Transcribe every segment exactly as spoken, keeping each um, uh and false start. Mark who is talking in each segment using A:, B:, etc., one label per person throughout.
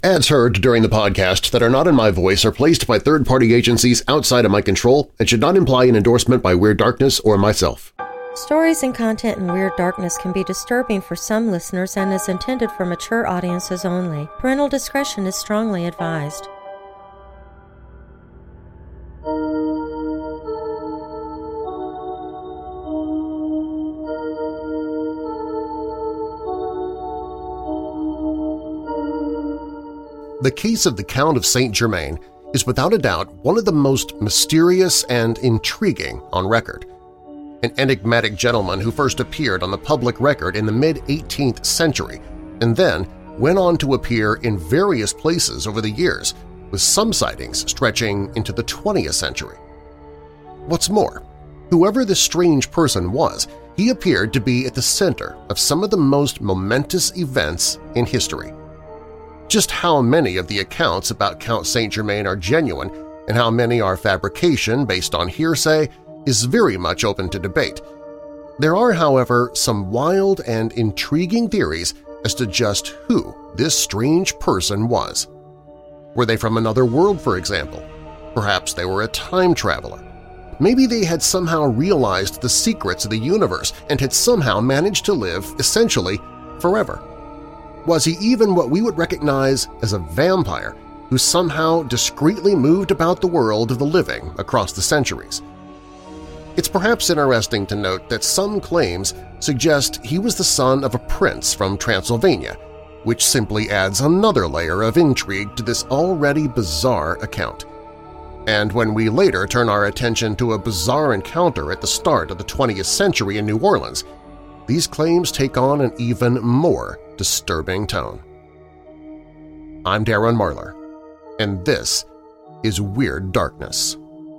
A: Ads heard during the podcast that are not in my voice are placed by third-party agencies outside of my control and should not imply an endorsement by Weird Darkness or myself.
B: Stories and content in Weird Darkness can be disturbing for some listeners and is intended for mature audiences only. Parental discretion is strongly advised.
A: The case of the Count of Saint Germain is without a doubt one of the most mysterious and intriguing on record. An enigmatic gentleman who first appeared on the public record in the mid-eighteenth century and then went on to appear in various places over the years, with some sightings stretching into the twentieth century. What's more, whoever this strange person was, he appeared to be at the center of some of the most momentous events in history. Just how many of the accounts about Count Saint Germain are genuine and how many are fabrication based on hearsay is very much open to debate. There are, however, some wild and intriguing theories as to just who this strange person was. Were they from another world, for example? Perhaps they were a time traveler. Maybe they had somehow realized the secrets of the universe and had somehow managed to live, essentially, forever. Was he even what we would recognize as a vampire who somehow discreetly moved about the world of the living across the centuries? It's perhaps interesting to note that some claims suggest he was the son of a prince from Transylvania, which simply adds another layer of intrigue to this already bizarre account. And when we later turn our attention to a bizarre encounter at the start of the twentieth century in New Orleans, these claims take on an even more disturbing tone. I'm Darren Marlar, and this is Weird Darkness.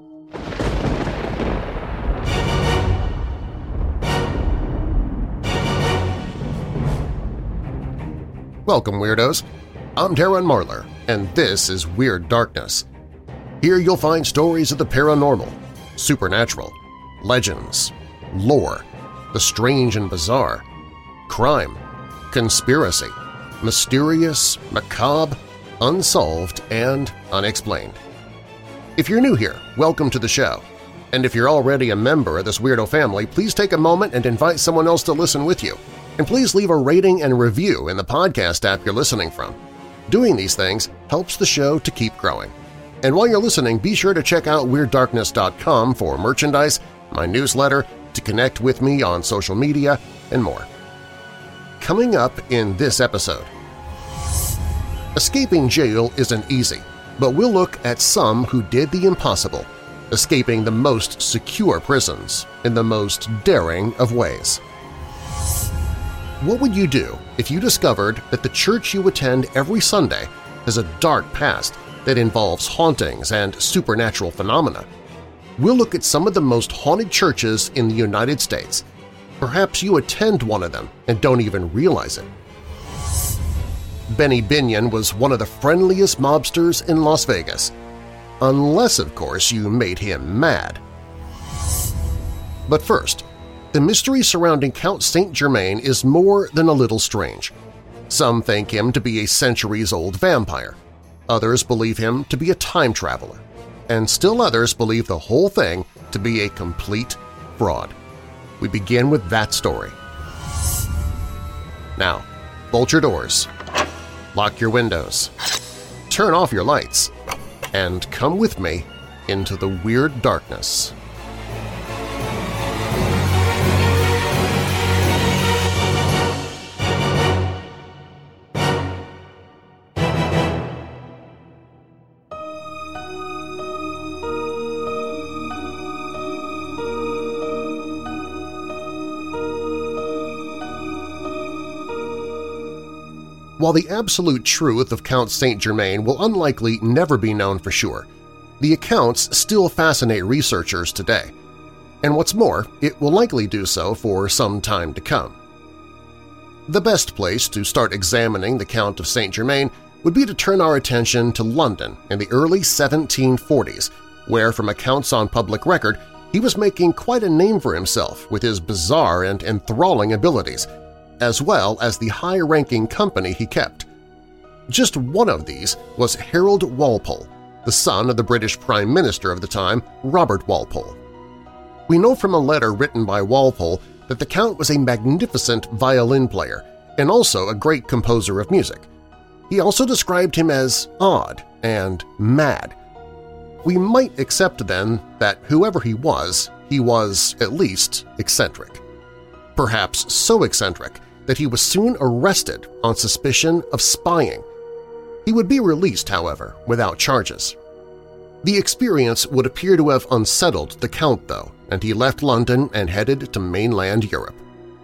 A: Welcome, Weirdos! I'm Darren Marlar, and this is Weird Darkness. Here you'll find stories of the paranormal, supernatural, legends, lore, the strange and bizarre, crime, conspiracy, mysterious, macabre, unsolved, and unexplained. If you're new here, welcome to the show. And if you're already a member of this weirdo family, please take a moment and invite someone else to listen with you. And please leave a rating and review in the podcast app you're listening from. Doing these things helps the show to keep growing. And while you're listening, be sure to check out Weird Darkness dot com for merchandise, my newsletter, to connect with me on social media, and more. Coming up in this episode… Escaping jail isn't easy, but we'll look at some who did the impossible, escaping the most secure prisons in the most daring of ways. What would you do if you discovered that the church you attend every Sunday has a dark past that involves hauntings and supernatural phenomena? We'll look at some of the most haunted churches in the United States. Perhaps you attend one of them and don't even realize it. Benny Binion was one of the friendliest mobsters in Las Vegas, unless, of course, you made him mad. But first, the mystery surrounding Count Saint Germain is more than a little strange. Some think him to be a centuries-old vampire. Others believe him to be a time traveler. And still others believe the whole thing to be a complete fraud. We begin with that story. Now, bolt your doors, lock your windows, turn off your lights, and come with me into the Weird Darkness. While the absolute truth of Count Saint Germain will unlikely never be known for sure, the accounts still fascinate researchers today. And what's more, it will likely do so for some time to come. The best place to start examining the Count of Saint Germain would be to turn our attention to London in the early seventeen forties, where, from accounts on public record, he was making quite a name for himself with his bizarre and enthralling abilities, as well as the high-ranking company he kept. Just one of these was Harold Walpole, the son of the British Prime Minister of the time, Robert Walpole. We know from a letter written by Walpole that the Count was a magnificent violin player and also a great composer of music. He also described him as odd and mad. We might accept then that whoever he was, he was at least eccentric. Perhaps so eccentric that he was soon arrested on suspicion of spying. He would be released, however, without charges. The experience would appear to have unsettled the Count, though, and he left London and headed to mainland Europe.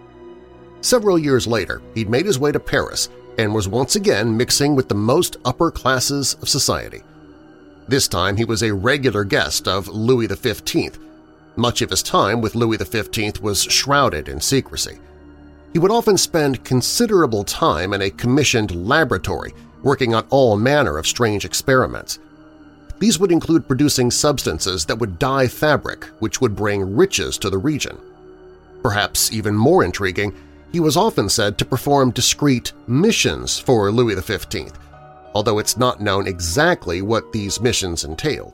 A: Several years later, he'd made his way to Paris and was once again mixing with the most upper classes of society. This time he was a regular guest of Louis the fifteenth. Much of his time with Louis the fifteenth was shrouded in secrecy. He would often spend considerable time in a commissioned laboratory working on all manner of strange experiments. These would include producing substances that would dye fabric, which would bring riches to the region. Perhaps even more intriguing, he was often said to perform discreet missions for Louis the fifteenth, although it's not known exactly what these missions entailed.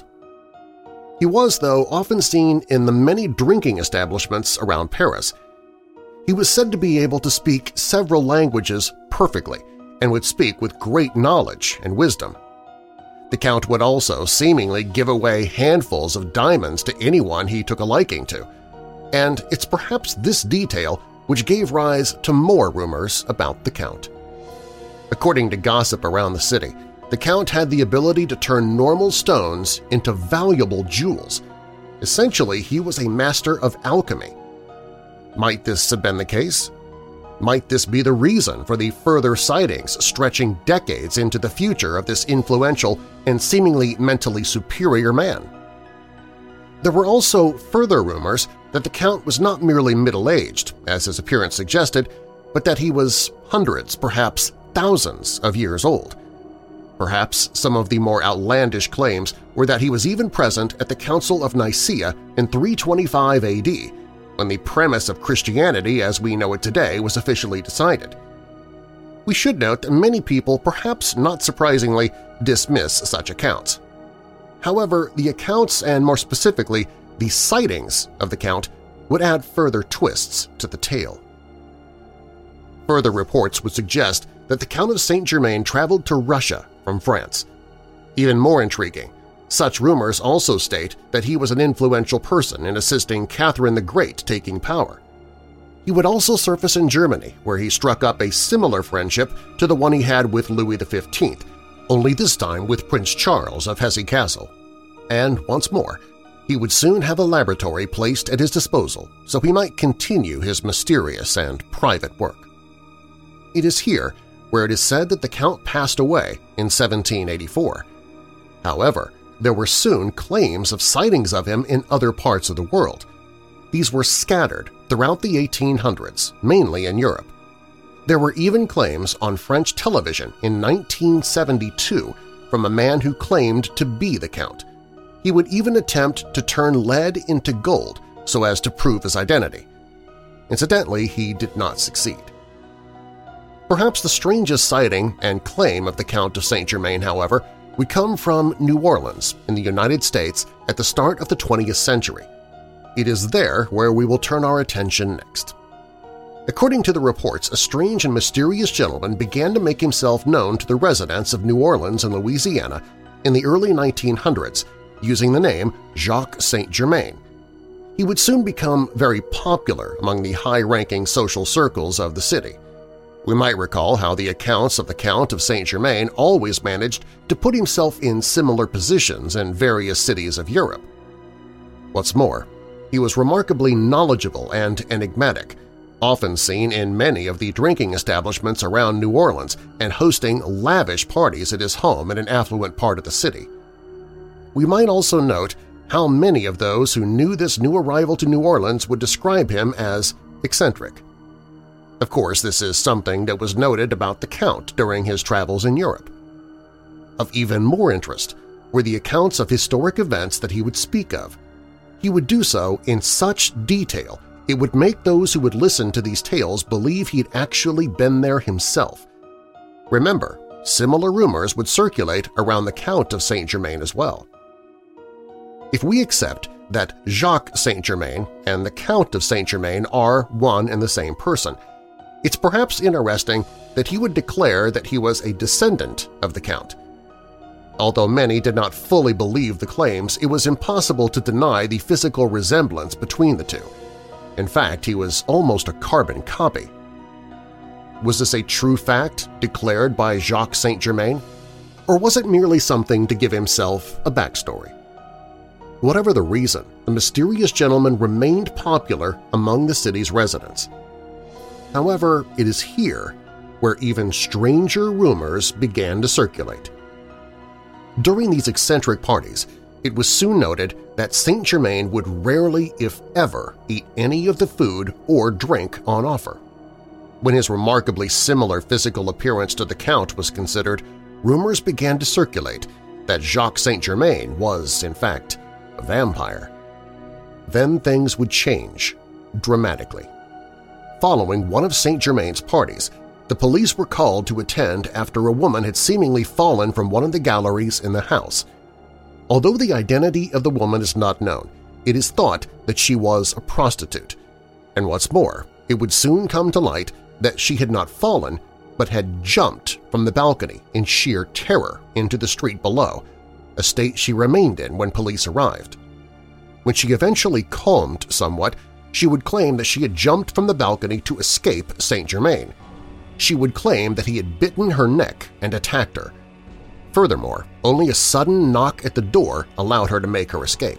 A: He was, though, often seen in the many drinking establishments around Paris. He was said to be able to speak several languages perfectly and would speak with great knowledge and wisdom. The Count would also seemingly give away handfuls of diamonds to anyone he took a liking to, and it's perhaps this detail which gave rise to more rumors about the Count. According to gossip around the city, the Count had the ability to turn normal stones into valuable jewels. Essentially, he was a master of alchemy. Might this have been the case? Might this be the reason for the further sightings stretching decades into the future of this influential and seemingly mentally superior man? There were also further rumors that the Count was not merely middle-aged, as his appearance suggested, but that he was hundreds, perhaps thousands of years old. Perhaps some of the more outlandish claims were that he was even present at the Council of Nicaea in three twenty-five A D, when the premise of Christianity as we know it today was officially decided. We should note that many people, perhaps not surprisingly, dismiss such accounts. However, the accounts, and more specifically the sightings of the Count, would add further twists to the tale. Further reports would suggest that the Count of Saint Germain traveled to Russia from France. Even more intriguing, such rumors also state that he was an influential person in assisting Catherine the Great taking power. He would also surface in Germany, where he struck up a similar friendship to the one he had with Louis the fifteenth, only this time with Prince Charles of Hesse Castle. And once more, he would soon have a laboratory placed at his disposal so he might continue his mysterious and private work. It is here where it is said that the Count passed away in seventeen eighty-four. However, there were soon claims of sightings of him in other parts of the world. These were scattered throughout the eighteen hundreds, mainly in Europe. There were even claims on French television in nineteen seventy-two from a man who claimed to be the Count. He would even attempt to turn lead into gold so as to prove his identity. Incidentally, he did not succeed. Perhaps the strangest sighting and claim of the Count of Saint Germain, however, would come from New Orleans in the United States at the start of the twentieth century. It is there where we will turn our attention next. According to the reports, a strange and mysterious gentleman began to make himself known to the residents of New Orleans and Louisiana in the early nineteen hundreds using the name Jacques Saint Germain. He would soon become very popular among the high-ranking social circles of the city. We might recall how the accounts of the Count of Saint Germain always managed to put himself in similar positions in various cities of Europe. What's more, he was remarkably knowledgeable and enigmatic, often seen in many of the drinking establishments around New Orleans and hosting lavish parties at his home in an affluent part of the city. We might also note how many of those who knew this new arrival to New Orleans would describe him as eccentric. Of course, this is something that was noted about the Count during his travels in Europe. Of even more interest were the accounts of historic events that he would speak of. He would do so in such detail it would make those who would listen to these tales believe he'd actually been there himself. Remember, similar rumors would circulate around the Count of Saint Germain as well. If we accept that Jacques Saint Germain and the Count of Saint Germain are one and the same person, it's perhaps interesting that he would declare that he was a descendant of the Count. Although many did not fully believe the claims, it was impossible to deny the physical resemblance between the two. In fact, he was almost a carbon copy. Was this a true fact declared by Jacques Saint Germain, or was it merely something to give himself a backstory? Whatever the reason, the mysterious gentleman remained popular among the city's residents. However, it is here where even stranger rumors began to circulate. During these eccentric parties, it was soon noted that Saint Germain would rarely, if ever, eat any of the food or drink on offer. When his remarkably similar physical appearance to the Count was considered, rumors began to circulate that Jacques Saint Germain was, in fact, a vampire. Then things would change dramatically. Following one of Saint Germain's parties, the police were called to attend after a woman had seemingly fallen from one of the galleries in the house. Although the identity of the woman is not known, it is thought that she was a prostitute. And what's more, it would soon come to light that she had not fallen but had jumped from the balcony in sheer terror into the street below, a state she remained in when police arrived. When she eventually calmed somewhat, she would claim that she had jumped from the balcony to escape Saint Germain. She would claim that he had bitten her neck and attacked her. Furthermore, only a sudden knock at the door allowed her to make her escape.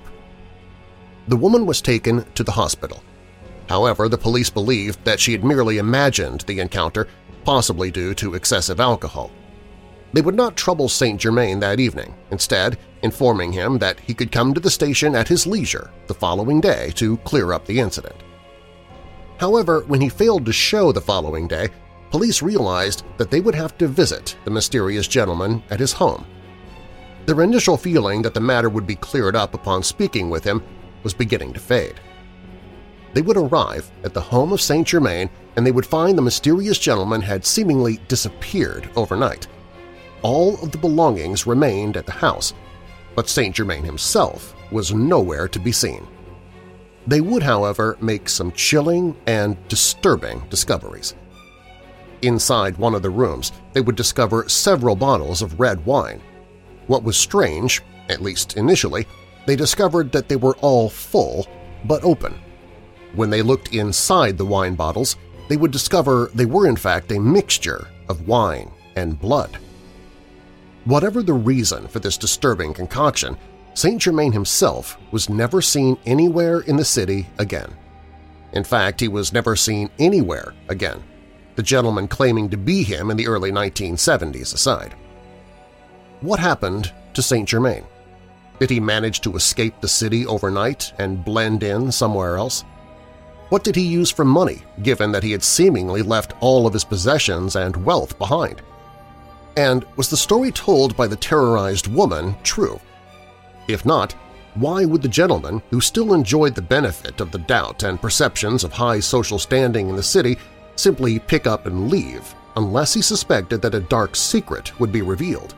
A: The woman was taken to the hospital. However, the police believed that she had merely imagined the encounter, possibly due to excessive alcohol. They would not trouble Saint Germain that evening, instead informing him that he could come to the station at his leisure the following day to clear up the incident. However, when he failed to show the following day, police realized that they would have to visit the mysterious gentleman at his home. Their initial feeling that the matter would be cleared up upon speaking with him was beginning to fade. They would arrive at the home of Saint Germain and they would find the mysterious gentleman had seemingly disappeared overnight. All of the belongings remained at the house, but Saint Germain himself was nowhere to be seen. They would, however, make some chilling and disturbing discoveries. Inside one of the rooms, they would discover several bottles of red wine. What was strange, at least initially, they discovered that they were all full but open. When they looked inside the wine bottles, they would discover they were in fact a mixture of wine and blood. Whatever the reason for this disturbing concoction, Saint Germain himself was never seen anywhere in the city again. In fact, he was never seen anywhere again, the gentleman claiming to be him in the early nineteen seventies aside. What happened to Saint Germain? Did he manage to escape the city overnight and blend in somewhere else? What did he use for money, given that he had seemingly left all of his possessions and wealth behind? And was the story told by the terrorized woman true? If not, why would the gentleman, who still enjoyed the benefit of the doubt and perceptions of high social standing in the city, simply pick up and leave unless he suspected that a dark secret would be revealed?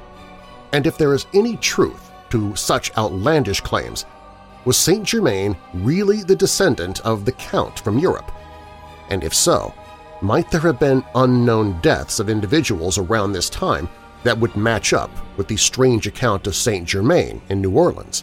A: And if there is any truth to such outlandish claims, was Saint Germain really the descendant of the Count from Europe? And if so, might there have been unknown deaths of individuals around this time that would match up with the strange account of Saint Germain in New Orleans?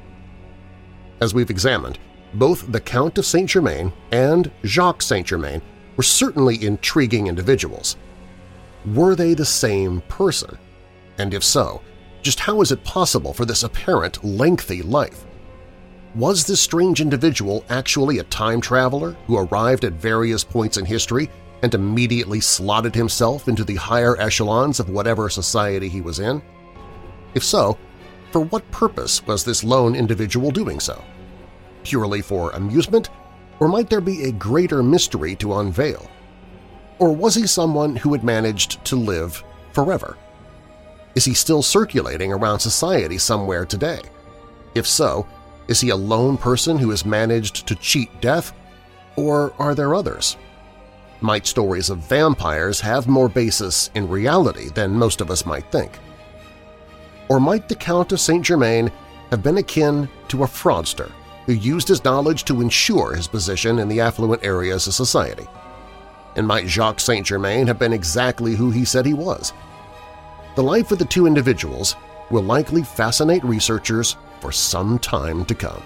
A: As we've examined, both the Count of Saint Germain and Jacques Saint Germain were certainly intriguing individuals. Were they the same person? And if so, just how is it possible for this apparent lengthy life? Was this strange individual actually a time traveler who arrived at various points in history and immediately slotted himself into the higher echelons of whatever society he was in? If so, for what purpose was this lone individual doing so? Purely for amusement, or might there be a greater mystery to unveil? Or was he someone who had managed to live forever? Is he still circulating around society somewhere today? If so, is he a lone person who has managed to cheat death, or are there others? Might stories of vampires have more basis in reality than most of us might think? Or might the Count of Saint Germain have been akin to a fraudster who used his knowledge to ensure his position in the affluent areas of society? And might Jacques Saint Germain have been exactly who he said he was? The life of the two individuals will likely fascinate researchers for some time to come.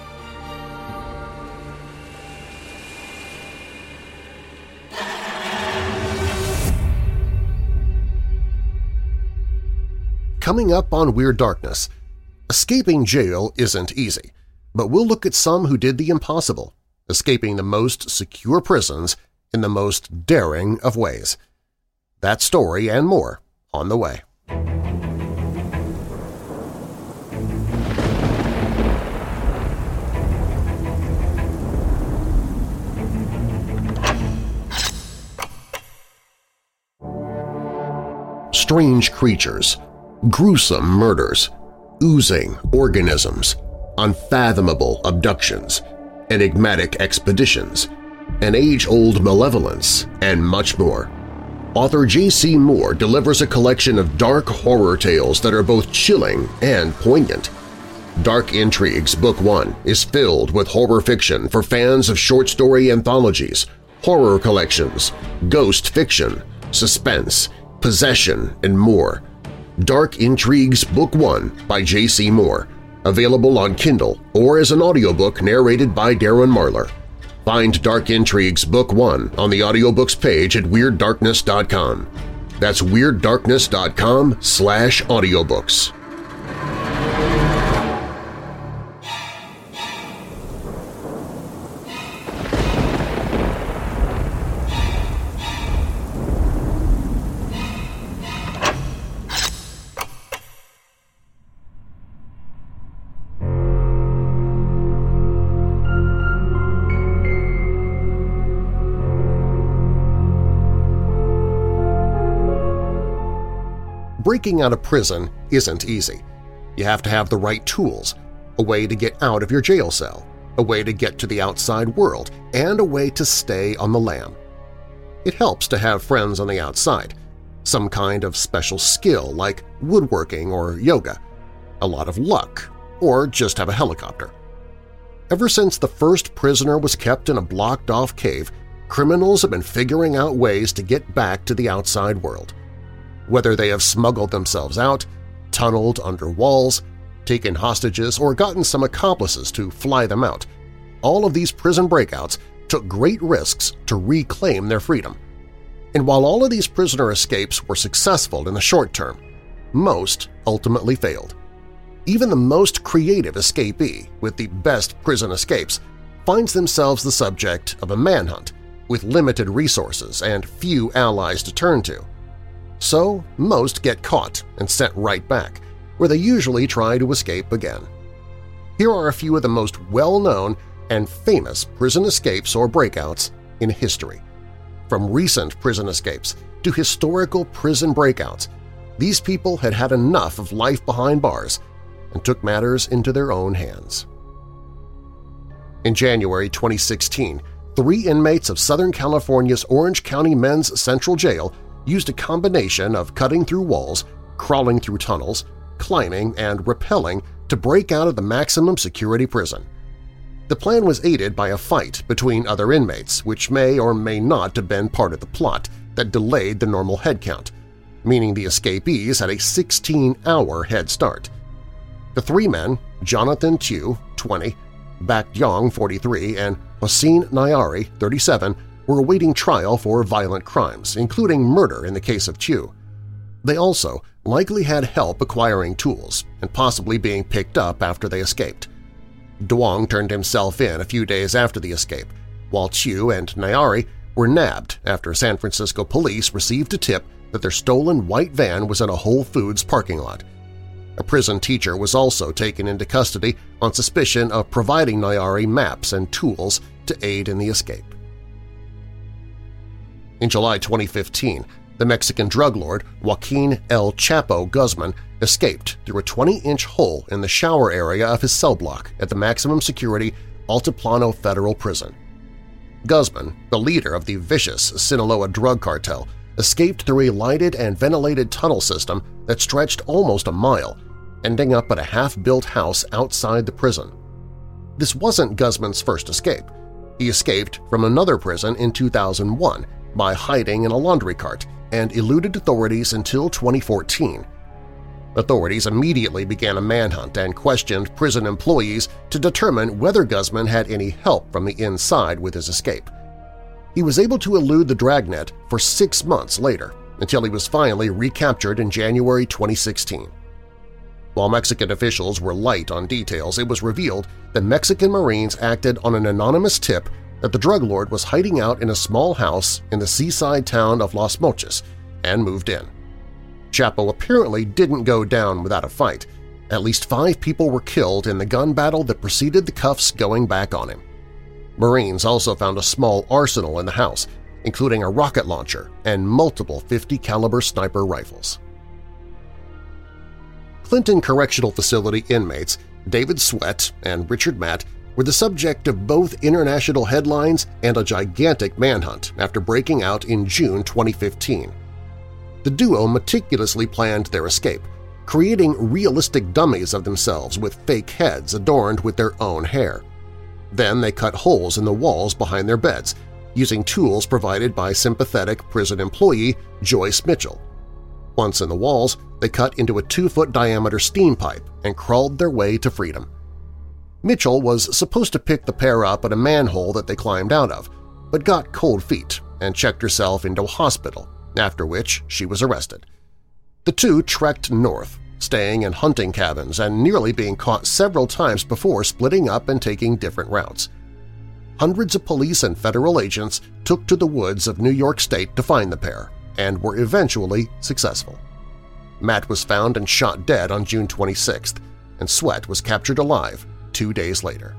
A: Coming up on Weird Darkness, escaping jail isn't easy, but we'll look at some who did the impossible, escaping the most secure prisons in the most daring of ways. That story and more on the way. Strange creatures, gruesome murders, oozing organisms, unfathomable abductions, enigmatic expeditions, an age-old malevolence, and much more. Author J C Moore delivers a collection of dark horror tales that are both chilling and poignant. Dark Intrigues Book One is filled with horror fiction for fans of short story anthologies, horror collections, ghost fiction, suspense, possession, and more. Dark Intrigues Book One by J C Moore, available on Kindle or as an audiobook narrated by Darren Marlar. Find Dark Intrigues Book One on the audiobooks page at Weird Darkness dot com. That's Weird Darkness dot com slash audiobooks. Breaking out of prison isn't easy. You have to have the right tools, a way to get out of your jail cell, a way to get to the outside world, and a way to stay on the lam. It helps to have friends on the outside, some kind of special skill like woodworking or yoga, a lot of luck, or just have a helicopter. Ever since the first prisoner was kept in a blocked-off cave, criminals have been figuring out ways to get back to the outside world. Whether they have smuggled themselves out, tunneled under walls, taken hostages, or gotten some accomplices to fly them out, all of these prison breakouts took great risks to reclaim their freedom. And while all of these prisoner escapes were successful in the short term, most ultimately failed. Even the most creative escapee with the best prison escapes finds themselves the subject of a manhunt with limited resources and few allies to turn to. So most get caught and sent right back, where they usually try to escape again. Here are a few of the most well-known and famous prison escapes or breakouts in history. From recent prison escapes to historical prison breakouts, these people had had enough of life behind bars and took matters into their own hands. In January twenty sixteen, three inmates of Southern California's Orange County Men's Central Jail used a combination of cutting through walls, crawling through tunnels, climbing, and rappelling to break out of the maximum security prison. The plan was aided by a fight between other inmates, which may or may not have been part of the plot that delayed the normal head count, meaning the escapees had a sixteen-hour head start. The three men, Jonathan Tew, twenty, Baek Yong, forty-three, and Hossein Nayari, thirty-seven, were awaiting trial for violent crimes, including murder in the case of Tew. They also likely had help acquiring tools and possibly being picked up after they escaped. Duong turned himself in a few days after the escape, while Tew and Nayari were nabbed after San Francisco police received a tip that their stolen white van was in a Whole Foods parking lot. A prison teacher was also taken into custody on suspicion of providing Nayari maps and tools to aid in the escape. In July twenty fifteen, the Mexican drug lord Joaquin El Chapo Guzman escaped through a twenty-inch hole in the shower area of his cell block at the maximum security Altiplano Federal Prison. Guzman, the leader of the vicious Sinaloa drug cartel, escaped through a lighted and ventilated tunnel system that stretched almost a mile, ending up at a half-built house outside the prison. This wasn't Guzman's first escape. He escaped from another prison in two thousand one by hiding in a laundry cart and eluded authorities until twenty fourteen. Authorities immediately began a manhunt and questioned prison employees to determine whether Guzman had any help from the inside with his escape. He was able to elude the dragnet for six months later, until he was finally recaptured in January twenty sixteen. While Mexican officials were light on details, it was revealed that Mexican Marines acted on an anonymous tip that the drug lord was hiding out in a small house in the seaside town of Los Mochis and moved in. Chapo apparently didn't go down without a fight. At least five people were killed in the gun battle that preceded the cuffs going back on him. Marines also found a small arsenal in the house, including a rocket launcher and multiple fifty caliber sniper rifles. Clinton Correctional Facility inmates David Sweat and Richard Matt were the subject of both international headlines and a gigantic manhunt after breaking out in June twenty fifteen. The duo meticulously planned their escape, creating realistic dummies of themselves with fake heads adorned with their own hair. Then they cut holes in the walls behind their beds, using tools provided by sympathetic prison employee Joyce Mitchell. Once in the walls, they cut into a two-foot diameter steam pipe and crawled their way to freedom. Mitchell was supposed to pick the pair up at a manhole that they climbed out of, but got cold feet and checked herself into a hospital, after which she was arrested. The two trekked north, staying in hunting cabins and nearly being caught several times before splitting up and taking different routes. Hundreds of police and federal agents took to the woods of New York State to find the pair, and were eventually successful. Matt was found and shot dead on June twenty-sixth, and Sweat was captured alive two days later.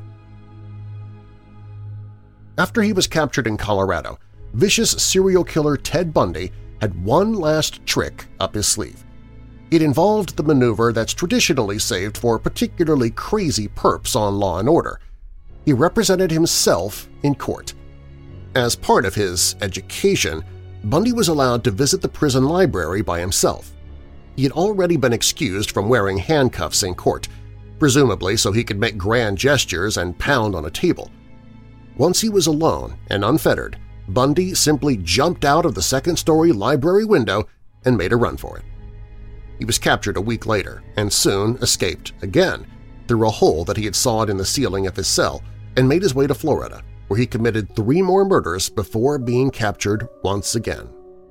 A: After he was captured in Colorado, vicious serial killer Ted Bundy had one last trick up his sleeve. It involved the maneuver that's traditionally saved for particularly crazy perps on Law and Order. He represented himself in court. As part of his education, Bundy was allowed to visit the prison library by himself. He had already been excused from wearing handcuffs in court, presumably so he could make grand gestures and pound on a table. Once he was alone and unfettered, Bundy simply jumped out of the second-story library window and made a run for it. He was captured a week later and soon escaped again through a hole that he had sawed in the ceiling of his cell and made his way to Florida, where he committed three more murders before being captured once again.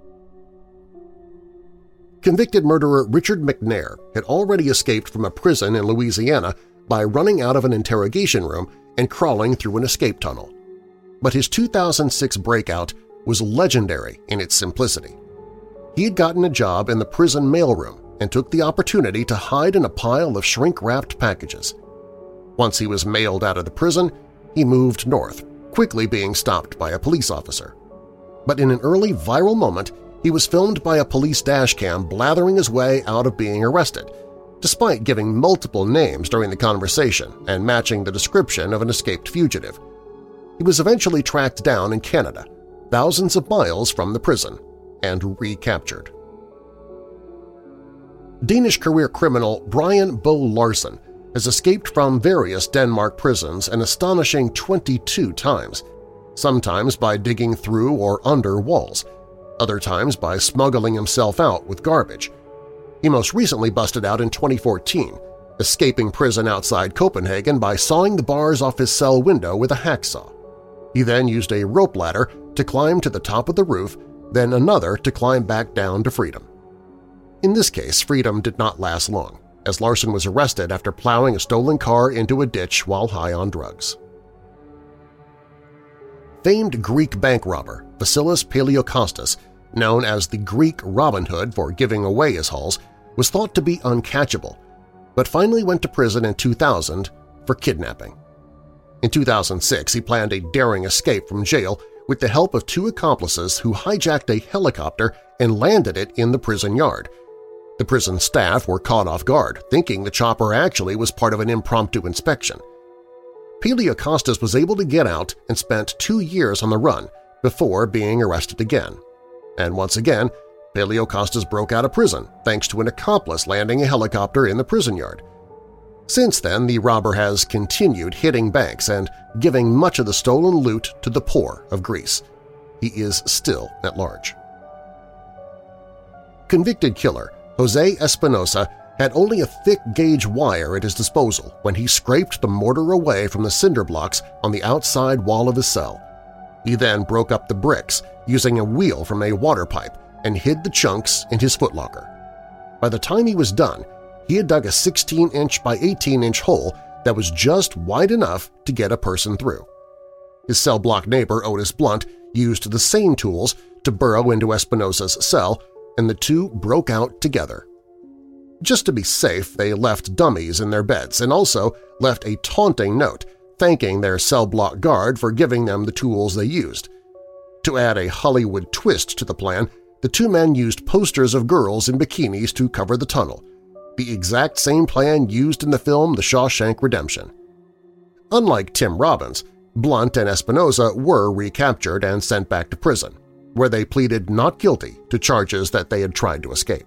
A: Convicted murderer Richard McNair had already escaped from a prison in Louisiana by running out of an interrogation room and crawling through an escape tunnel. But his two thousand six breakout was legendary in its simplicity. He had gotten a job in the prison mailroom and took the opportunity to hide in a pile of shrink-wrapped packages. Once he was mailed out of the prison, he moved north, quickly being stopped by a police officer. But in an early viral moment, he was filmed by a police dashcam blathering his way out of being arrested, despite giving multiple names during the conversation and matching the description of an escaped fugitive. He was eventually tracked down in Canada, thousands of miles from the prison, and recaptured. Danish career criminal Brian Bo Larsen has escaped from various Denmark prisons an astonishing twenty-two times, sometimes by digging through or under walls, other times by smuggling himself out with garbage. He most recently busted out in twenty fourteen, escaping prison outside Copenhagen by sawing the bars off his cell window with a hacksaw. He then used a rope ladder to climb to the top of the roof, then another to climb back down to freedom. In this case, freedom did not last long, as Larsen was arrested after plowing a stolen car into a ditch while high on drugs. Famed Greek bank robber Vasilis Paleokostas, known as the Greek Robin Hood for giving away his hauls, was thought to be uncatchable, but finally went to prison in two thousand for kidnapping. In two thousand six, he planned a daring escape from jail with the help of two accomplices who hijacked a helicopter and landed it in the prison yard. The prison staff were caught off guard, thinking the chopper actually was part of an impromptu inspection. Peleokostas was able to get out and spent two years on the run before being arrested again. And once again, Peleokostas broke out of prison thanks to an accomplice landing a helicopter in the prison yard. Since then, the robber has continued hitting banks and giving much of the stolen loot to the poor of Greece. He is still at large. Convicted killer Jose Espinosa had only a thick-gauge wire at his disposal when he scraped the mortar away from the cinder blocks on the outside wall of his cell. He then broke up the bricks using a wheel from a water pipe and hid the chunks in his footlocker. By the time he was done, he had dug a sixteen inch by eighteen inch hole that was just wide enough to get a person through. His cell block neighbor, Otis Blunt, used the same tools to burrow into Espinosa's cell, and the two broke out together. Just to be safe, they left dummies in their beds and also left a taunting note thanking their cell block guard for giving them the tools they used. To add a Hollywood twist to the plan, the two men used posters of girls in bikinis to cover the tunnel, the exact same plan used in the film The Shawshank Redemption. Unlike Tim Robbins, Blunt and Espinosa were recaptured and sent back to prison, where they pleaded not guilty to charges that they had tried to escape.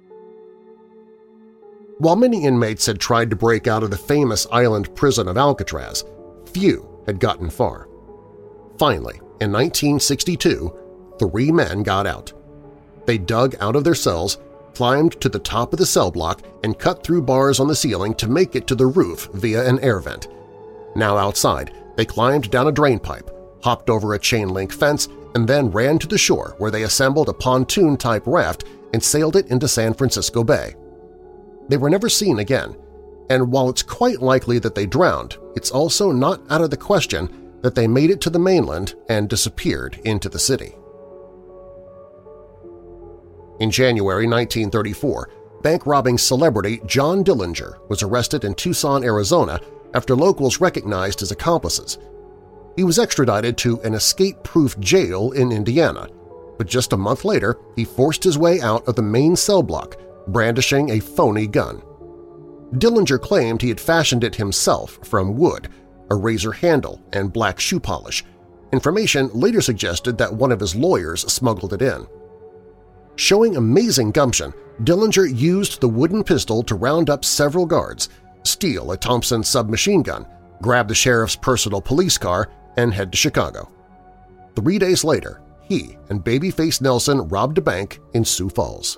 A: While many inmates had tried to break out of the famous island prison of Alcatraz, few had gotten far. Finally, in nineteen sixty-two, three men got out. They dug out of their cells, climbed to the top of the cell block, and cut through bars on the ceiling to make it to the roof via an air vent. Now outside, they climbed down a drain pipe, hopped over a chain-link fence, and then ran to the shore where they assembled a pontoon-type raft and sailed it into San Francisco Bay. They were never seen again, and while it's quite likely that they drowned, it's also not out of the question that they made it to the mainland and disappeared into the city. In January nineteen thirty-four, bank-robbing celebrity John Dillinger was arrested in Tucson, Arizona after locals recognized his accomplices. He was extradited to an escape-proof jail in Indiana, but just a month later he forced his way out of the main cell block, brandishing a phony gun. Dillinger claimed he had fashioned it himself from wood, a razor handle, and black shoe polish. Information later suggested that one of his lawyers smuggled it in. Showing amazing gumption, Dillinger used the wooden pistol to round up several guards, steal a Thompson submachine gun, grab the sheriff's personal police car, and head to Chicago. Three days later, he and Babyface Nelson robbed a bank in Sioux Falls.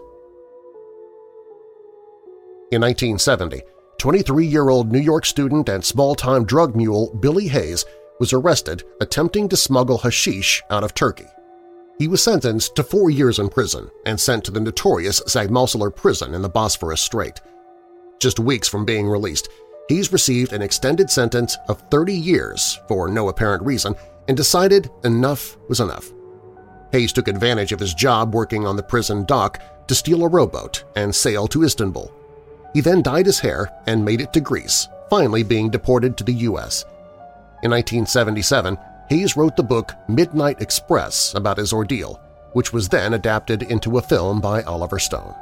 A: In nineteen seventy, twenty-three-year-old New York student and small-time drug mule Billy Hayes was arrested attempting to smuggle hashish out of Turkey. He was sentenced to four years in prison and sent to the notorious Zagmosler prison in the Bosphorus Strait. Just weeks from being released, Hayes received an extended sentence of thirty years for no apparent reason and decided enough was enough. Hayes took advantage of his job working on the prison dock to steal a rowboat and sail to Istanbul. He then dyed his hair and made it to Greece, finally being deported to the U S In nineteen seventy-seven, Hayes wrote the book Midnight Express about his ordeal, which was then adapted into a film by Oliver Stone.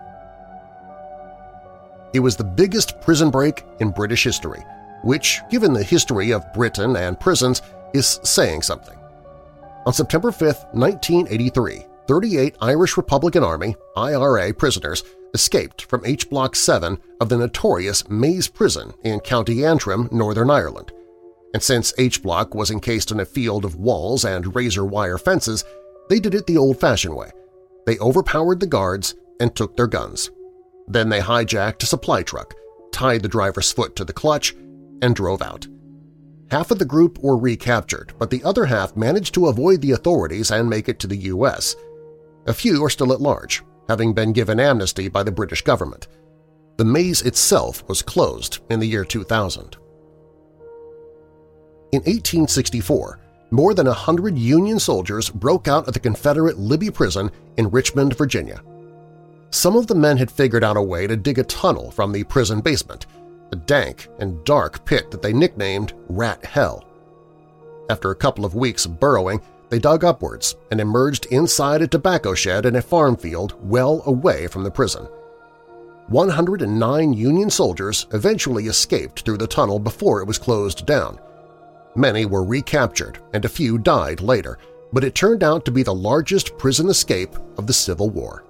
A: It was the biggest prison break in British history, which, given the history of Britain and prisons, is saying something. On September fifth, nineteen eighty-three, thirty-eight Irish Republican Army I R A prisoners escaped from H Block seven of the notorious Maze Prison in County Antrim, Northern Ireland. And since H Block was encased in a field of walls and razor-wire fences, they did it the old-fashioned way. They overpowered the guards and took their guns. Then they hijacked a supply truck, tied the driver's foot to the clutch, and drove out. Half of the group were recaptured, but the other half managed to avoid the authorities and make it to the U S A few are still at large, having been given amnesty by the British government. The maze itself was closed in the year two thousand. In eighteen sixty-four, more than a hundred Union soldiers broke out of the Confederate Libby Prison in Richmond, Virginia. Some of the men had figured out a way to dig a tunnel from the prison basement, a dank and dark pit that they nicknamed Rat Hell. After a couple of weeks of burrowing, they dug upwards and emerged inside a tobacco shed in a farm field well away from the prison. one hundred nine Union soldiers eventually escaped through the tunnel before it was closed down. Many were recaptured and a few died later, but it turned out to be the largest prison escape of the Civil War.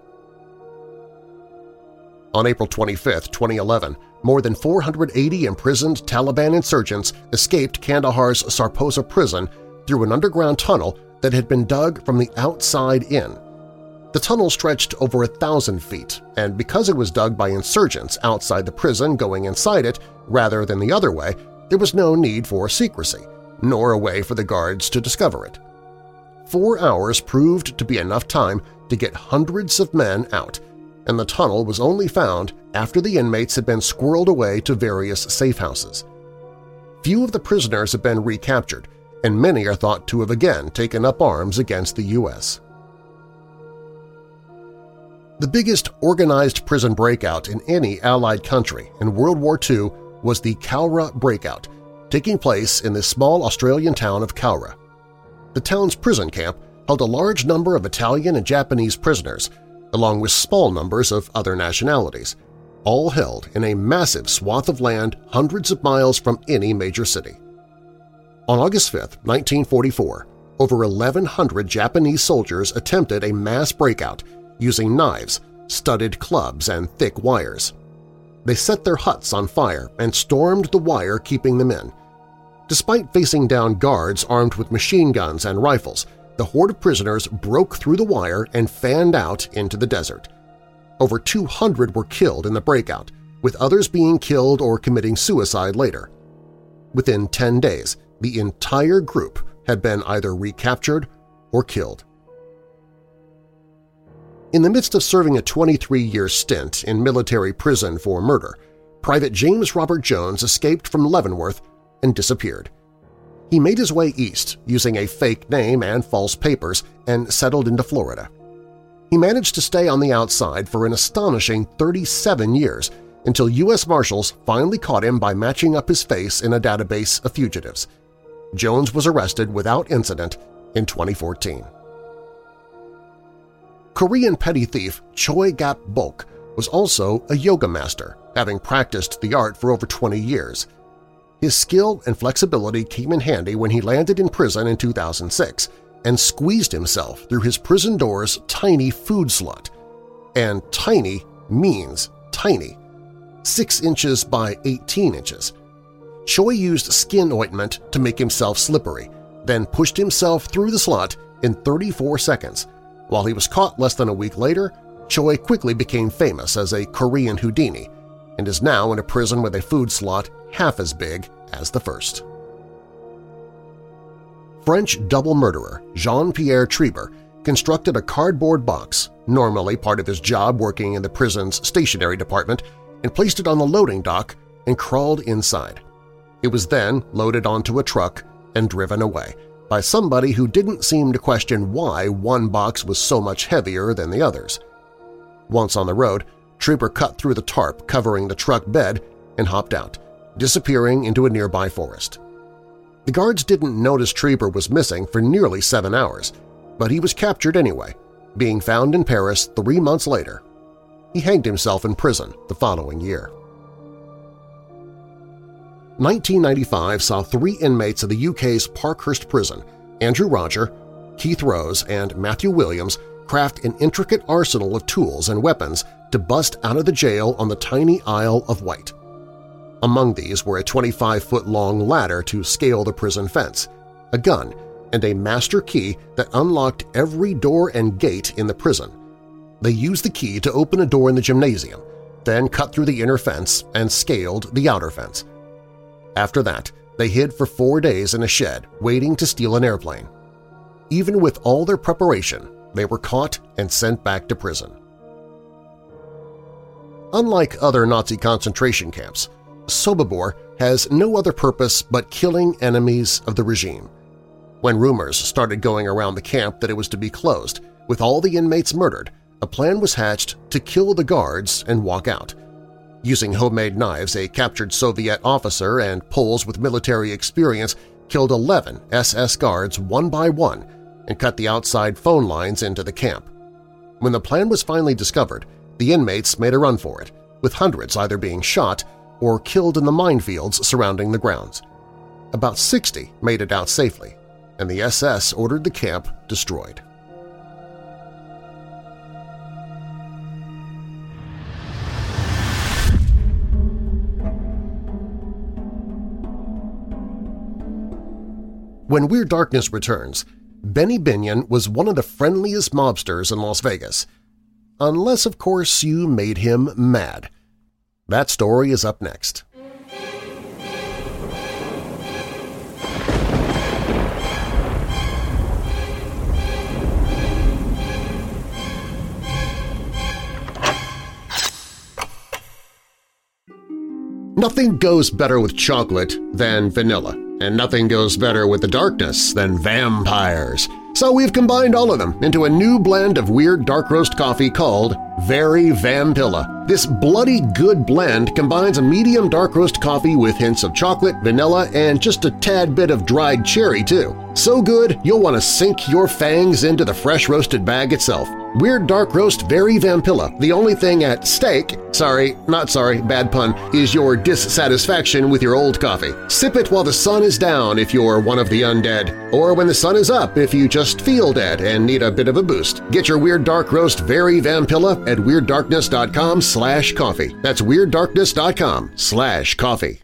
A: On April twenty-fifth, twenty eleven, more than four hundred eighty imprisoned Taliban insurgents escaped Kandahar's Sarposa prison through an underground tunnel that had been dug from the outside in. The tunnel stretched over a thousand feet, and because it was dug by insurgents outside the prison going inside it rather than the other way, there was no need for secrecy, nor a way for the guards to discover it. Four hours proved to be enough time to get hundreds of men out, and the tunnel was only found after the inmates had been squirreled away to various safe houses. Few of the prisoners have been recaptured, and many are thought to have again taken up arms against the U S The biggest organized prison breakout in any Allied country in World War Two was the Cowra Breakout, taking place in the small Australian town of Cowra. The town's prison camp held a large number of Italian and Japanese prisoners, along with small numbers of other nationalities, all held in a massive swath of land hundreds of miles from any major city. On August fifth, nineteen forty-four, over eleven hundred Japanese soldiers attempted a mass breakout using knives, studded clubs, and thick wires. They set their huts on fire and stormed the wire keeping them in. Despite facing down guards armed with machine guns and rifles, the horde of prisoners broke through the wire and fanned out into the desert. Over two hundred were killed in the breakout, with others being killed or committing suicide later. Within ten days, the entire group had been either recaptured or killed. In the midst of serving a twenty-three-year stint in military prison for murder, Private James Robert Jones escaped from Leavenworth and disappeared. He made his way east using a fake name and false papers and settled into Florida. He managed to stay on the outside for an astonishing thirty-seven years until U S Marshals finally caught him by matching up his face in a database of fugitives. Jones was arrested without incident in twenty fourteen. Korean petty thief Choi Gap-bok was also a yoga master, having practiced the art for over twenty years. His skill and flexibility came in handy when he landed in prison in two thousand six and squeezed himself through his prison door's tiny food slot. And tiny means tiny, six inches by eighteen inches. Choi used skin ointment to make himself slippery, then pushed himself through the slot in thirty-four seconds. While he was caught less than a week later, Choi quickly became famous as a Korean Houdini and is now in a prison with a food slot half as big as the first. French double murderer Jean-Pierre Triber constructed a cardboard box, normally part of his job working in the prison's stationery department, and placed it on the loading dock and crawled inside. It was then loaded onto a truck and driven away by somebody who didn't seem to question why one box was so much heavier than the others. Once on the road, Triber cut through the tarp covering the truck bed and hopped out, disappearing into a nearby forest. The guards didn't notice Triber was missing for nearly seven hours, but he was captured anyway, being found in Paris three months later. He hanged himself in prison the following year. nineteen ninety-five saw three inmates of the U K's Parkhurst prison, Andrew Roger, Keith Rose, and Matthew Williams, craft an intricate arsenal of tools and weapons to bust out of the jail on the tiny Isle of Wight. Among these were a twenty-five foot long ladder to scale the prison fence, a gun, and a master key that unlocked every door and gate in the prison. They used the key to open a door in the gymnasium, then cut through the inner fence and scaled the outer fence. After that, they hid for four days in a shed waiting to steal an airplane. Even with all their preparation, they were caught and sent back to prison. Unlike other Nazi concentration camps, Sobibor has no other purpose but killing enemies of the regime. When rumors started going around the camp that it was to be closed, with all the inmates murdered, a plan was hatched to kill the guards and walk out. Using homemade knives, a captured Soviet officer and Poles with military experience killed eleven S S guards one by one and cut the outside phone lines into the camp. When the plan was finally discovered, the inmates made a run for it, with hundreds either being shot or killed in the minefields surrounding the grounds. About sixty made it out safely, and the S S ordered the camp destroyed. When Weird Darkness returns, Benny Binion was one of the friendliest mobsters in Las Vegas. Unless, of course, you made him mad. That story is up next. Nothing goes better with chocolate than vanilla, and nothing goes better with the darkness than vampires. So we've combined all of them into a new blend of weird dark roast coffee called Very Vampilla. This bloody good blend combines a medium dark roast coffee with hints of chocolate, vanilla, and just a tad bit of dried cherry, too. So good, you'll want to sink your fangs into the fresh roasted bag itself. Weird Dark Roast Very Vampilla. The only thing at stake, sorry, not sorry, bad pun, is your dissatisfaction with your old coffee. Sip it while the sun is down if you're one of the undead, or when the sun is up if you just feel dead and need a bit of a boost. Get your Weird Dark Roast Very Vampilla at Weird Darkness dot com slash coffee. That's Weird Darkness dot com slash coffee.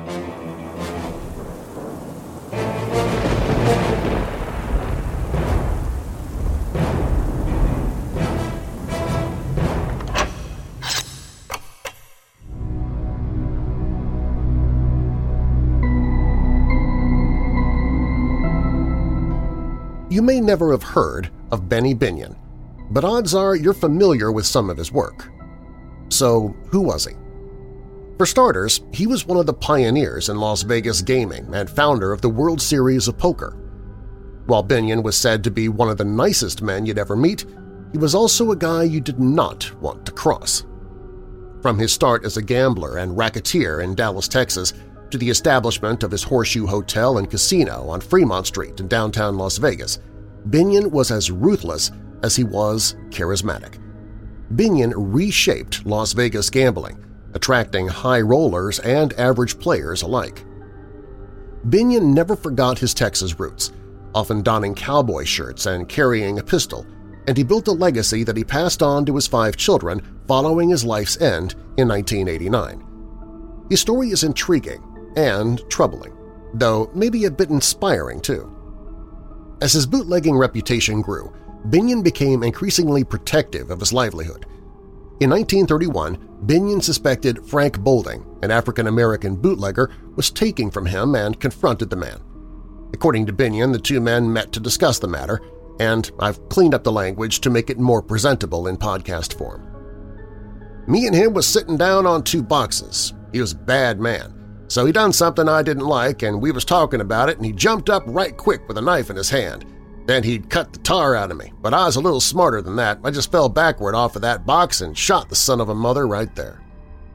A: You may never have heard of Benny Binion, but odds are you're familiar with some of his work. So who was he? For starters, he was one of the pioneers in Las Vegas gaming and founder of the World Series of Poker. While Binion was said to be one of the nicest men you'd ever meet, he was also a guy you did not want to cross. From his start as a gambler and racketeer in Dallas, Texas, to the establishment of his Horseshoe Hotel and Casino on Fremont Street in downtown Las Vegas, Binion was as ruthless as he was charismatic. Binion reshaped Las Vegas gambling, attracting high rollers and average players alike. Binion never forgot his Texas roots, often donning cowboy shirts and carrying a pistol, and he built a legacy that he passed on to his five children following his life's end in nineteen eighty-nine. His story is intriguing and troubling, though maybe a bit inspiring too. As his bootlegging reputation grew, Binion became increasingly protective of his livelihood. In nineteen thirty-one, Binion suspected Frank Bolding, an African-American bootlegger, was taking from him and confronted the man. According to Binion, the two men met to discuss the matter, and I've cleaned up the language to make it more presentable in podcast form. Me and him was sitting down on two boxes. He was a bad man. So he done something I didn't like, and we was talking about it, and he jumped up right quick with a knife in his hand. Then he'd cut the tar out of me, but I was a little smarter than that. I just fell backward off of that box and shot the son of a mother right there.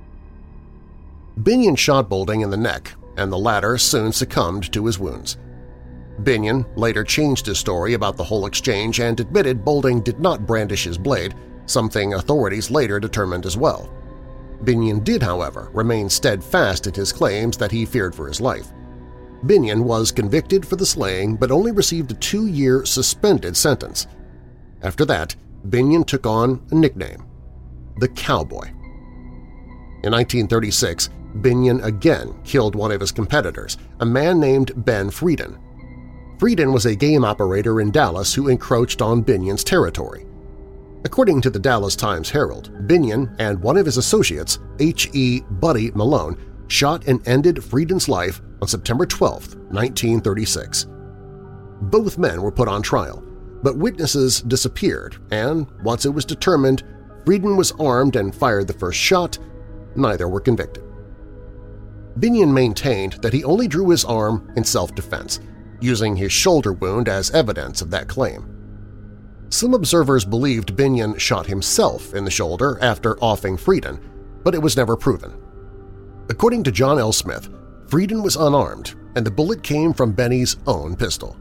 A: Binion shot Bolding in the neck, and the latter soon succumbed to his wounds. Binion later changed his story about the whole exchange and admitted Bolding did not brandish his blade, something authorities later determined as well. Binion did, however, remain steadfast in his claims that he feared for his life. Binion was convicted for the slaying but only received a two-year suspended sentence. After that, Binion took on a nickname, the Cowboy. In nineteen thirty-six, Binion again killed one of his competitors, a man named Ben Frieden. Frieden was a game operator in Dallas who encroached on Binion's territory. According to the Dallas Times-Herald, Binion and one of his associates, H E Buddy Malone, shot and ended Frieden's life on September twelfth, nineteen thirty-six. Both men were put on trial, but witnesses disappeared, and once it was determined Frieden was armed and fired the first shot, neither were convicted. Binion maintained that he only drew his arm in self-defense, using his shoulder wound as evidence of that claim. Some observers believed Binion shot himself in the shoulder after offing Frieden, but it was never proven. According to John L. Smith, Frieden was unarmed, and the bullet came from Benny's own pistol.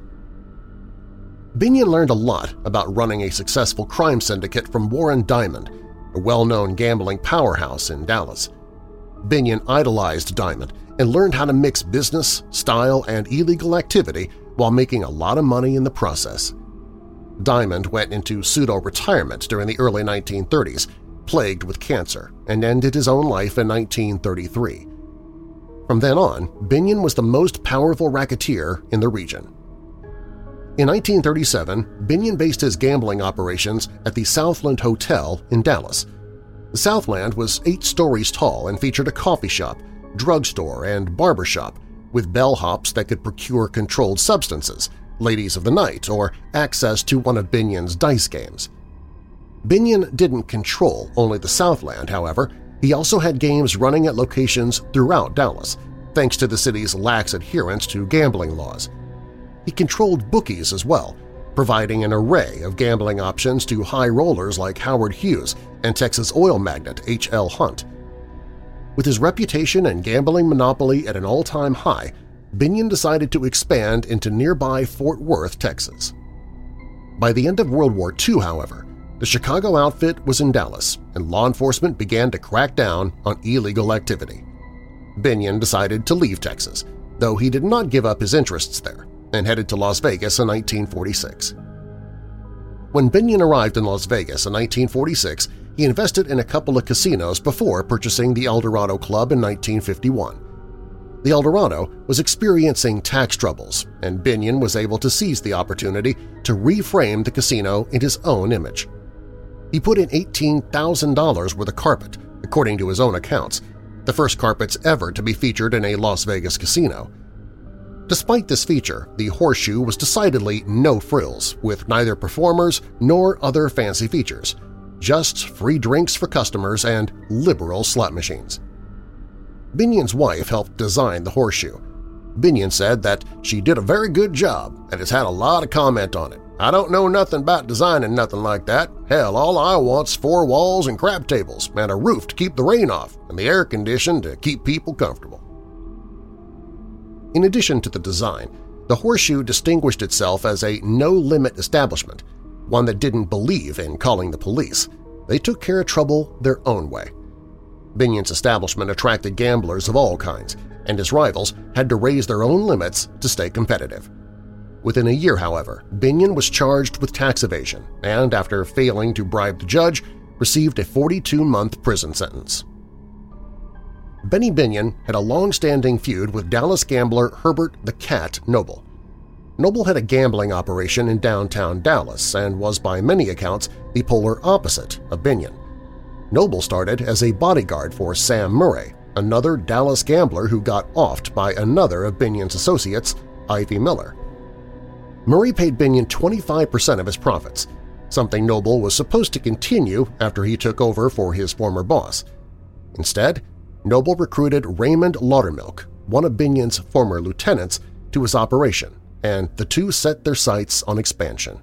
A: Binion learned a lot about running a successful crime syndicate from Warren Diamond, a well-known gambling powerhouse in Dallas. Binion idolized Diamond and learned how to mix business, style, and illegal activity while making a lot of money in the process. Diamond went into pseudo-retirement during the early nineteen thirties, plagued with cancer, and ended his own life in nineteen thirty-three. From then on, Binion was the most powerful racketeer in the region. In nineteen thirty-seven, Binion based his gambling operations at the Southland Hotel in Dallas. The Southland was eight stories tall and featured a coffee shop, drugstore, and barber shop with bellhops that could procure controlled substances, ladies of the night, or access to one of Binion's dice games. Binion didn't control only the Southland, however. He also had games running at locations throughout Dallas, thanks to the city's lax adherence to gambling laws. He controlled bookies as well, providing an array of gambling options to high rollers like Howard Hughes and Texas oil magnate H L Hunt. With his reputation and gambling monopoly at an all-time high, Binion decided to expand into nearby Fort Worth, Texas. By the end of World War Two, however, the Chicago outfit was in Dallas, and law enforcement began to crack down on illegal activity. Binion decided to leave Texas, though he did not give up his interests there, and headed to Las Vegas in nineteen forty-six. When Binion arrived in Las Vegas in nineteen forty-six, he invested in a couple of casinos before purchasing the Eldorado Club in nineteen fifty-one. The Eldorado was experiencing tax troubles, and Binion was able to seize the opportunity to reframe the casino in his own image. He put in eighteen thousand dollars worth of carpet, according to his own accounts, the first carpets ever to be featured in a Las Vegas casino. Despite this feature, the Horseshoe was decidedly no frills, with neither performers nor other fancy features, just free drinks for customers and liberal slot machines. Binion's wife helped design the Horseshoe. Binion said that she did a very good job and has had a lot of comment on it. I don't know nothing about designing nothing like that. Hell, all I want's four walls and crab tables and a roof to keep the rain off and the air conditioned to keep people comfortable. In addition to the design, the Horseshoe distinguished itself as a no-limit establishment, one that didn't believe in calling the police. They took care of trouble their own way. Binion's establishment attracted gamblers of all kinds, and his rivals had to raise their own limits to stay competitive. Within a year, however, Binion was charged with tax evasion and, after failing to bribe the judge, received a forty-two month prison sentence. Benny Binion had a long-standing feud with Dallas gambler Herbert the Cat Noble. Noble had a gambling operation in downtown Dallas and was by many accounts the polar opposite of Binion. Noble started as a bodyguard for Sam Murray, another Dallas gambler who got offed by another of Binion's associates, Ivy Miller. Murray paid Binion twenty-five percent of his profits, something Noble was supposed to continue after he took over for his former boss. Instead, Noble recruited Raymond Laudermilk, one of Binion's former lieutenants, to his operation, and the two set their sights on expansion.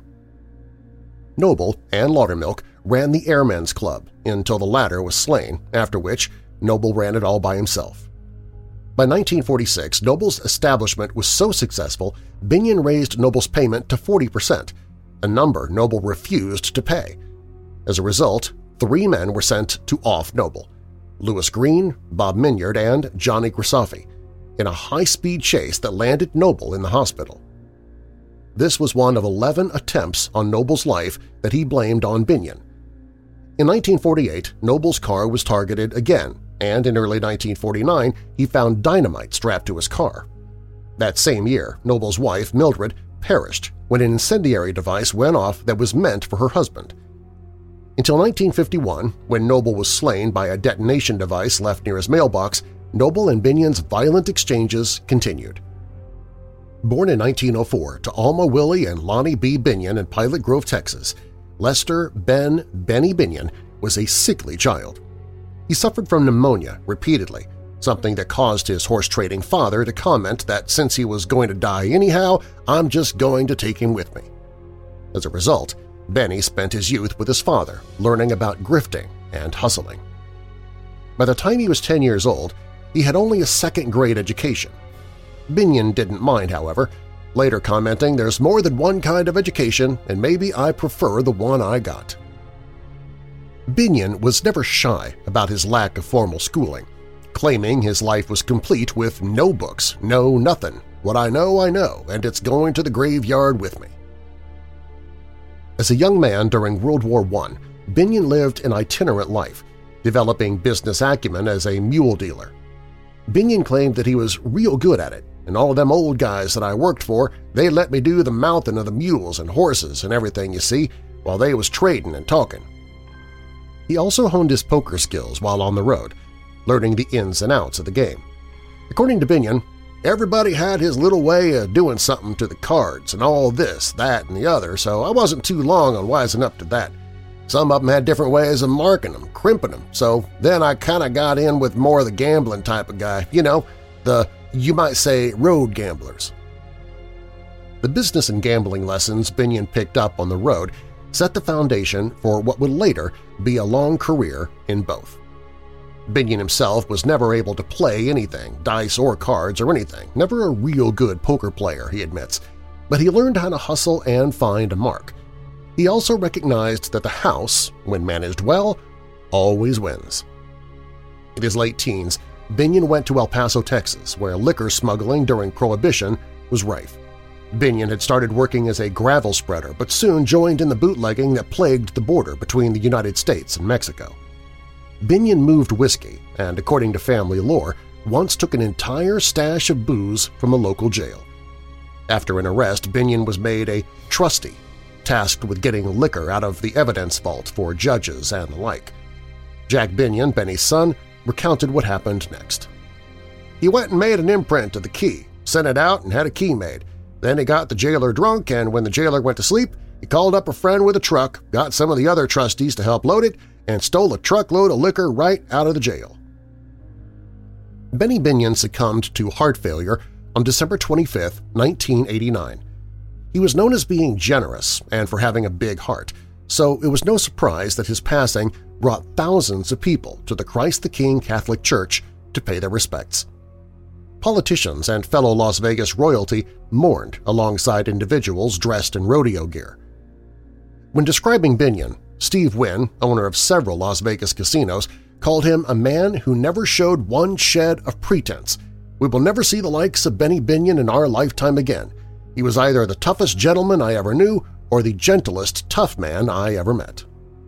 A: Noble and Laudermilk ran the Airmen's Club until the latter was slain, after which Noble ran it all by himself. By nineteen forty-six, Noble's establishment was so successful, Binion raised Noble's payment to forty percent, a number Noble refused to pay. As a result, three men were sent to off Noble: Lewis Green, Bob Minyard, and Johnny Grisafi, in a high-speed chase that landed Noble in the hospital. This was one of eleven attempts on Noble's life that he blamed on Binion. In nineteen forty-eight, Noble's car was targeted again, and in early nineteen forty-nine he found dynamite strapped to his car. That same year, Noble's wife, Mildred, perished when an incendiary device went off that was meant for her husband. Until nineteen fifty-one, when Noble was slain by a detonation device left near his mailbox, Noble and Binion's violent exchanges continued. Born in nineteen oh four to Alma Willie and Lonnie B. Binion in Pilot Grove, Texas, Lester Ben Benny Binion was a sickly child. He suffered from pneumonia repeatedly, something that caused his horse-trading father to comment that since he was going to die anyhow, I'm just going to take him with me. As a result, Benny spent his youth with his father, learning about grifting and hustling. By the time he was ten years old, he had only a second-grade education. Binion didn't mind, however, later commenting, "There's more than one kind of education, and maybe I prefer the one I got." Binion was never shy about his lack of formal schooling. claiming his life was complete with no books, no nothing. What I know, I know, and it's going to the graveyard with me. As a young man during World War One, Binion lived an itinerant life, developing business acumen as a mule dealer. Binion claimed that he was real good at it, and all them old guys that I worked for, they let me do the mounting of the mules and horses and everything, you see, while they was trading and talking. He also honed his poker skills while on the road, learning the ins and outs of the game. According to Binion, everybody had his little way of doing something to the cards and all this, that, and the other, so I wasn't too long on wising up to that. Some of them had different ways of marking them, crimping them, so then I kind of got in with more of the gambling type of guy, you know, the, you might say, road gamblers. The business and gambling lessons Binion picked up on the road set the foundation for what would later be a long career in both. Binion himself was never able to play anything, dice or cards or anything, never a real good poker player, he admits, but he learned how to hustle and find a mark. He also recognized that the house, when managed well, always wins. In his late teens, Binion went to El Paso, Texas, where liquor smuggling during Prohibition was rife. Binion had started working as a gravel spreader but soon joined in the bootlegging that plagued the border between the United States and Mexico. Binion moved whiskey and, according to family lore, once took an entire stash of booze from a local jail. After an arrest, Binion was made a trustee, tasked with getting liquor out of the evidence vault for judges and the like. Jack Binion, Benny's son, recounted what happened next. He went and made an imprint of the key, sent it out, and had a key made. Then he got the jailer drunk, and when the jailer went to sleep, he called up a friend with a truck, got some of the other trustees to help load it, and stole a truckload of liquor right out of the jail. Benny Binion succumbed to heart failure on December twenty-fifth, nineteen eighty-nine. He was known as being generous and for having a big heart, so it was no surprise that his passing brought thousands of people to the Christ the King Catholic Church to pay their respects. Politicians and fellow Las Vegas royalty mourned alongside individuals dressed in rodeo gear. When describing Binion, Steve Wynn, owner of several Las Vegas casinos, called him a man who never showed one shed of pretense. We will never see the likes of Benny Binion in our lifetime again. He was either the toughest gentleman I ever knew or the gentlest tough man I ever met.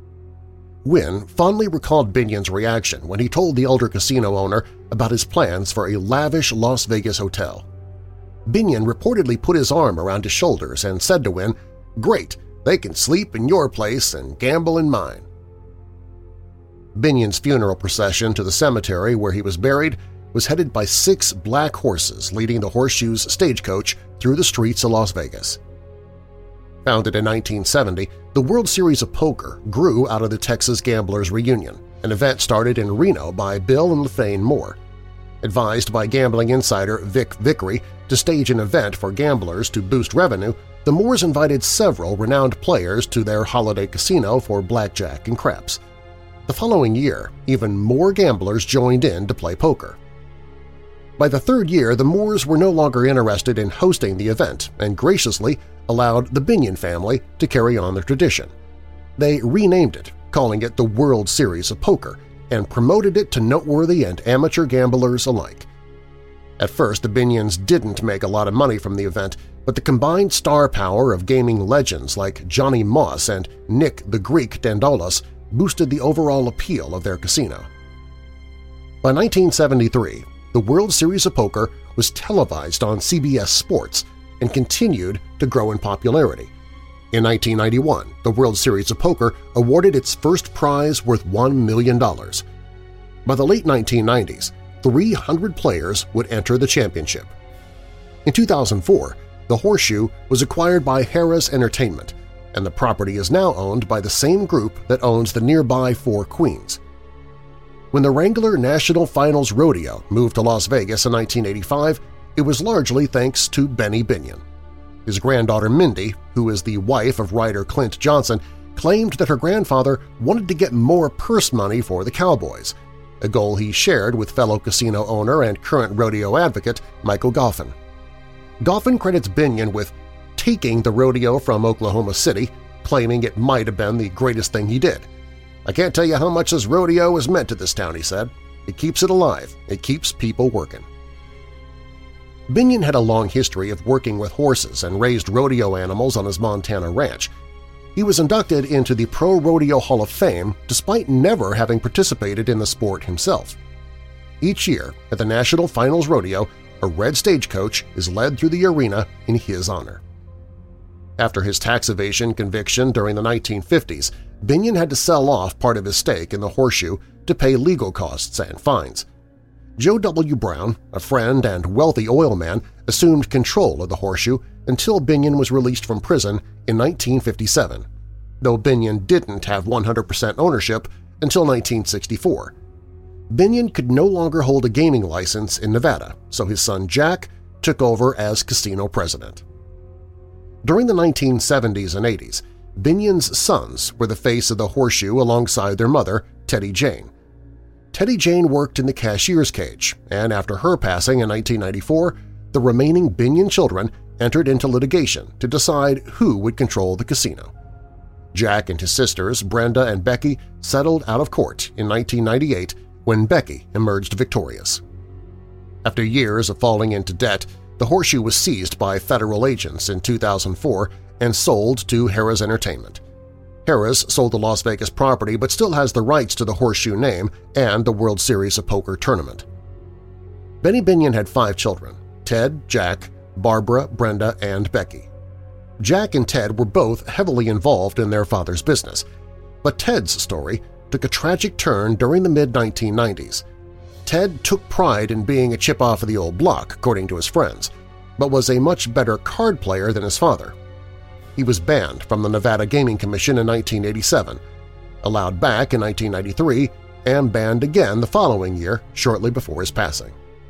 A: Wynn fondly recalled Binion's reaction when he told the elder casino owner about his plans for a lavish Las Vegas hotel. Binion reportedly put his arm around his shoulders and said to Wynn, "Great, they can sleep in your place and gamble in mine." Binion's funeral procession to the cemetery where he was buried was headed by six black horses leading the Horseshoes stagecoach through the streets of Las Vegas. Founded in nineteen seventy, the World Series of Poker grew out of the Texas Gamblers Reunion, an event started in Reno by Bill and LaFane Moore. Advised by gambling insider Vic Vickery to stage an event for gamblers to boost revenue, the Moores invited several renowned players to their holiday casino for blackjack and craps. The following year, even more gamblers joined in to play poker. By the third year, the Moores were no longer interested in hosting the event and graciously allowed the Binion family to carry on the tradition. They renamed it, calling it the World Series of Poker, and promoted it to noteworthy and amateur gamblers alike. At first, the Binions didn't make a lot of money from the event, but the combined star power of gaming legends like Johnny Moss and Nick the Greek Dandolos boosted the overall appeal of their casino. By nineteen seventy-three, the World Series of Poker was televised on C B S Sports and continued to grow in popularity. In nineteen ninety-one, the World Series of Poker awarded its first prize worth one million dollars. By the late nineteen nineties, three hundred players would enter the championship. In two thousand four, the Horseshoe was acquired by Harrah's Entertainment, and the property is now owned by the same group that owns the nearby Four Queens. When the Wrangler National Finals Rodeo moved to Las Vegas in nineteen eighty-five, it was largely thanks to Benny Binion. His granddaughter Mindy, who is the wife of writer Clint Johnson, claimed that her grandfather wanted to get more purse money for the Cowboys, a goal he shared with fellow casino owner and current rodeo advocate Michael Goffin. Goffin credits Binion with taking the rodeo from Oklahoma City, claiming it might have been the greatest thing he did. "I can't tell you how much this rodeo has meant to this town," he said. It keeps it alive. It keeps people working. Binion had a long history of working with horses and raised rodeo animals on his Montana ranch. He was inducted into the Pro Rodeo Hall of Fame despite never having participated in the sport himself. Each year at the National Finals Rodeo, a red stagecoach is led through the arena in his honor. After his tax evasion conviction during the nineteen fifties, Binion had to sell off part of his stake in the Horseshoe to pay legal costs and fines. Joe W. Brown, a friend and wealthy oil man, assumed control of the Horseshoe until Binion was released from prison in nineteen fifty-seven, though Binion didn't have one hundred percent ownership until nineteen sixty-four. Binion could no longer hold a gaming license in Nevada, so his son Jack took over as casino president. During the nineteen seventies and eighties, Binion's sons were the face of the Horseshoe alongside their mother, Teddy Jane. Teddy Jane worked in the cashier's cage, and after her passing in nineteen ninety-four, the remaining Binion children entered into litigation to decide who would control the casino. Jack and his sisters, Brenda and Becky, settled out of court in nineteen ninety-eight when Becky emerged victorious. After years of falling into debt, the Horseshoe was seized by federal agents in two thousand four and sold to Harrah's Entertainment. Harrah's sold the Las Vegas property but still has the rights to the Horseshoe name and the World Series of Poker tournament. Benny Binion had five children – Ted, Jack, Barbara, Brenda, and Becky. Jack and Ted were both heavily involved in their father's business, but Ted's story took a tragic turn during the mid nineteen nineties. Ted took pride in being a chip off of the old block, according to his friends, but was a much better card player than his father. He was banned from the Nevada Gaming Commission in nineteen eighty-seven, allowed back in nineteen ninety-three, and banned again the following year, shortly before his passing.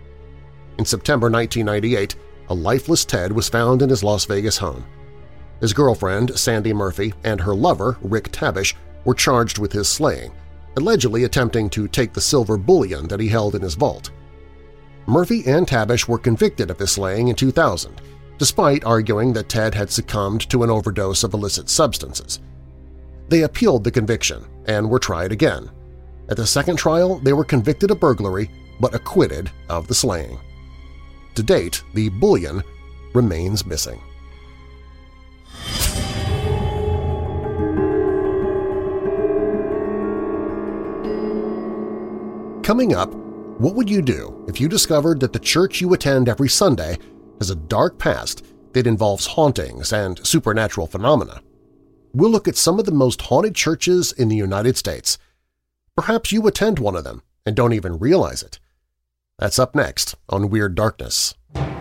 A: In September nineteen ninety-eight, a lifeless Ted was found in his Las Vegas home. His girlfriend, Sandy Murphy, and her lover, Rick Tabish, were charged with his slaying, allegedly attempting to take the silver bullion that he held in his vault. Murphy and Tabish were convicted of his slaying in two thousand, despite arguing that Ted had succumbed to an overdose of illicit substances. They appealed the conviction and were tried again. At the second trial, they were convicted of burglary but acquitted of the slaying. To date, the bullion remains missing. Coming up, what would you do if you discovered that the church you attend every Sunday has a dark past that involves hauntings and supernatural phenomena? We'll look at some of the most haunted churches in the United States. Perhaps you attend one of them and don't even realize it. That's up next on Weird Darkness.